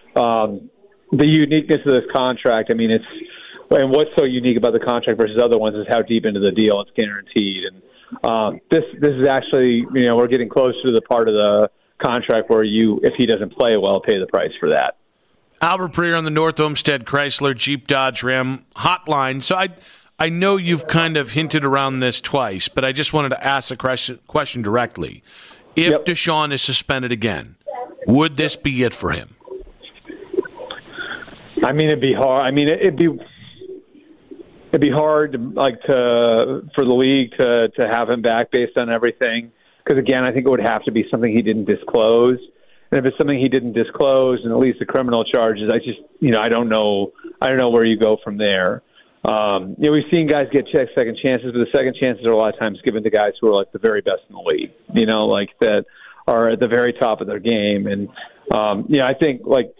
Um, the uniqueness of this contract, I mean, it's, and what's so unique about the contract versus other ones is how deep into the deal it's guaranteed. And um, this, this is actually, you know, we're getting closer to the part of the contract where you, if he doesn't play well, pay the price for that. Albert Breer on the North Olmsted Chrysler Jeep Dodge Ram hotline. So I I know you've kind of hinted around this twice, but I just wanted to ask a question, question directly. If yep. Deshaun is suspended again, would this be it for him? I mean, it'd be hard. I mean, it'd be it'd be hard, like to for the league to to have him back based on everything. Because again, I think it would have to be something he didn't disclose. And if it's something he didn't disclose, and at least the criminal charges, I just, you know, I don't know, I don't know where you go from there. Um, you know, we've seen guys get check second chances, but the second chances are a lot of times given to guys who are like the very best in the league. You know, like that are at the very top of their game. And um, you know, I think like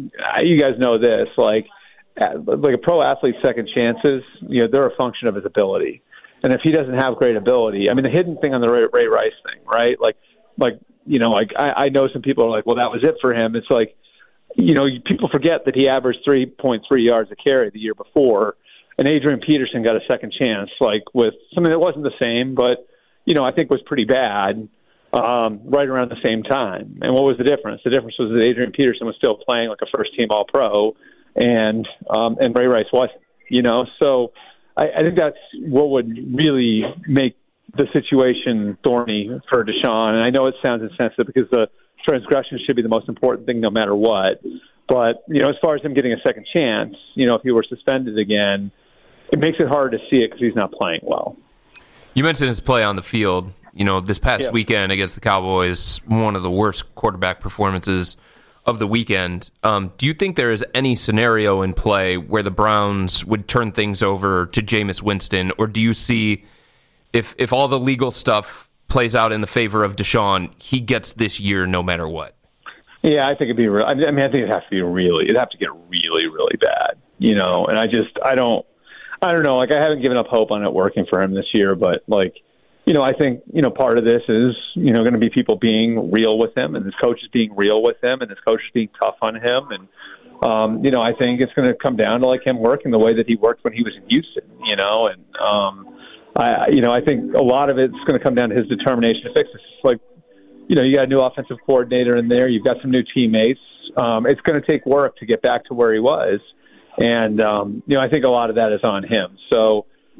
you guys know this, like like a pro athlete's second chances, you know, they're a function of his ability. And if he doesn't have great ability, I mean, the hidden thing on the Ray, Ray Rice thing, right? Like, like you know, like I, I know some people are like, well, that was it for him. It's like, you know, people forget that he averaged three point three yards a carry the year before, and Adrian Peterson got a second chance, like with something that wasn't the same, but you know, I think was pretty bad, um, right around the same time. And what was the difference? The difference was that Adrian Peterson was still playing like a first-team All-Pro, and um, and Ray Rice wasn't. You know, so. I, I think that's what would really make the situation thorny for Deshaun. And I know it sounds insensitive because the transgression should be the most important thing no matter what. But, you know, as far as him getting a second chance, you know, if he were suspended again, it makes it hard to see it because he's not playing well. You mentioned his play on the field. You know, this past yeah. weekend against the Cowboys, one of the worst quarterback performances of the weekend. Um, do you think there is any scenario in play where the Browns would turn things over to Jameis Winston, or do you see if if all the legal stuff plays out in the favor of Deshaun, he gets this year no matter what? Yeah, I think it'd be. Re- I mean, I think it'd have to be really. It'd have to get really, really bad, you know. And I just, I don't, I don't know. Like, I haven't given up hope on it working for him this year, but like. You know, I think, you know, part of this is, you know, going to be people being real with him and his coaches being real with him and his coaches being tough on him. And, um, you know, I think it's going to come down to like him working the way that he worked when he was in Houston, you know, and, um, I, you know, I think a lot of it's going to come down to his determination to fix this. It's like, you know, you got a new offensive coordinator in there. You've got some new teammates. Um, it's going to take work to get back to where he was. And, um, you know, I think a lot of that is on him. So,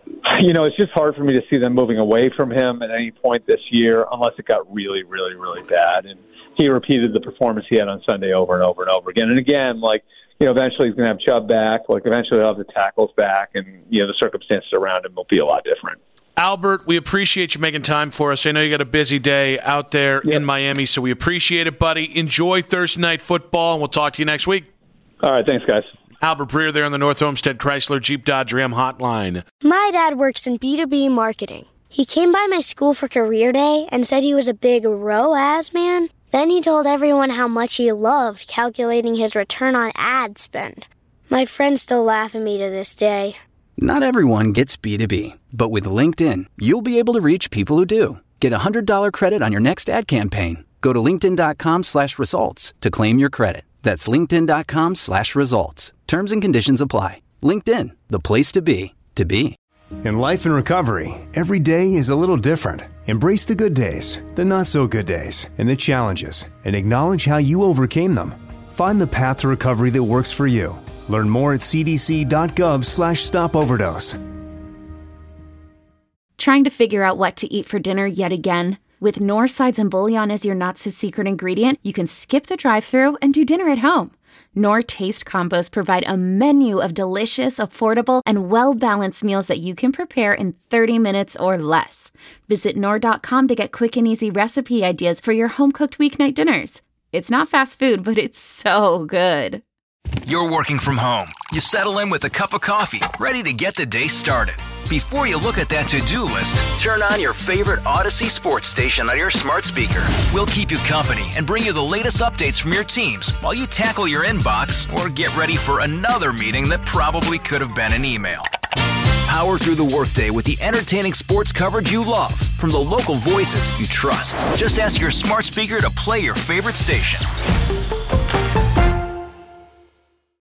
you know, it's just hard for me to see them moving away from him at any point this year unless it got really, really, really bad. And he repeated the performance he had on Sunday over and over and over again. And again, like, you know, eventually he's going to have Chubb back. Like, eventually he'll have the tackles back, and, you know, the circumstances around him will be a lot different. Albert, we appreciate you making time for us. I know you got a busy day out there yep. in Miami, so we appreciate it, buddy. Enjoy Thursday Night Football, and we'll talk to you next week. All right, thanks, guys. Albert Breer there on the North Olmsted Chrysler Jeep Dodge Ram hotline. My dad works in B two B marketing. He came by my school for career day and said he was a big R O A S man. Then he told everyone how much he loved calculating his return on ad spend. My friends still laugh at me to this day. Not everyone gets B two B, but with LinkedIn, you'll be able to reach people who do. Get a one hundred dollars credit on your next ad campaign. Go to linkedin.com slash results to claim your credit. That's linkedin.com slash results. Terms and conditions apply. LinkedIn, the place to be, to be. In life and recovery, every day is a little different. Embrace the good days, the not so good days, and the challenges, and acknowledge how you overcame them. Find the path to recovery that works for you. Learn more at cdc.gov slash stop overdose. Trying to figure out what to eat for dinner yet again? With Knorr Sides and Bouillon as your not-so-secret ingredient, you can skip the drive-thru and do dinner at home. Knorr Taste Combos provide a menu of delicious, affordable, and well-balanced meals that you can prepare in thirty minutes or less. Visit Knorr dot com to get quick and easy recipe ideas for your home-cooked weeknight dinners. It's not fast food, but it's so good. You're working from home. You settle in with a cup of coffee, ready to get the day started. Before you look at that to-do list, turn on your favorite Odyssey sports station on your smart speaker. We'll keep you company and bring you the latest updates from your teams while you tackle your inbox or get ready for another meeting that probably could have been an email. Power through the workday with the entertaining sports coverage you love from the local voices you trust. Just ask your smart speaker to play your favorite station.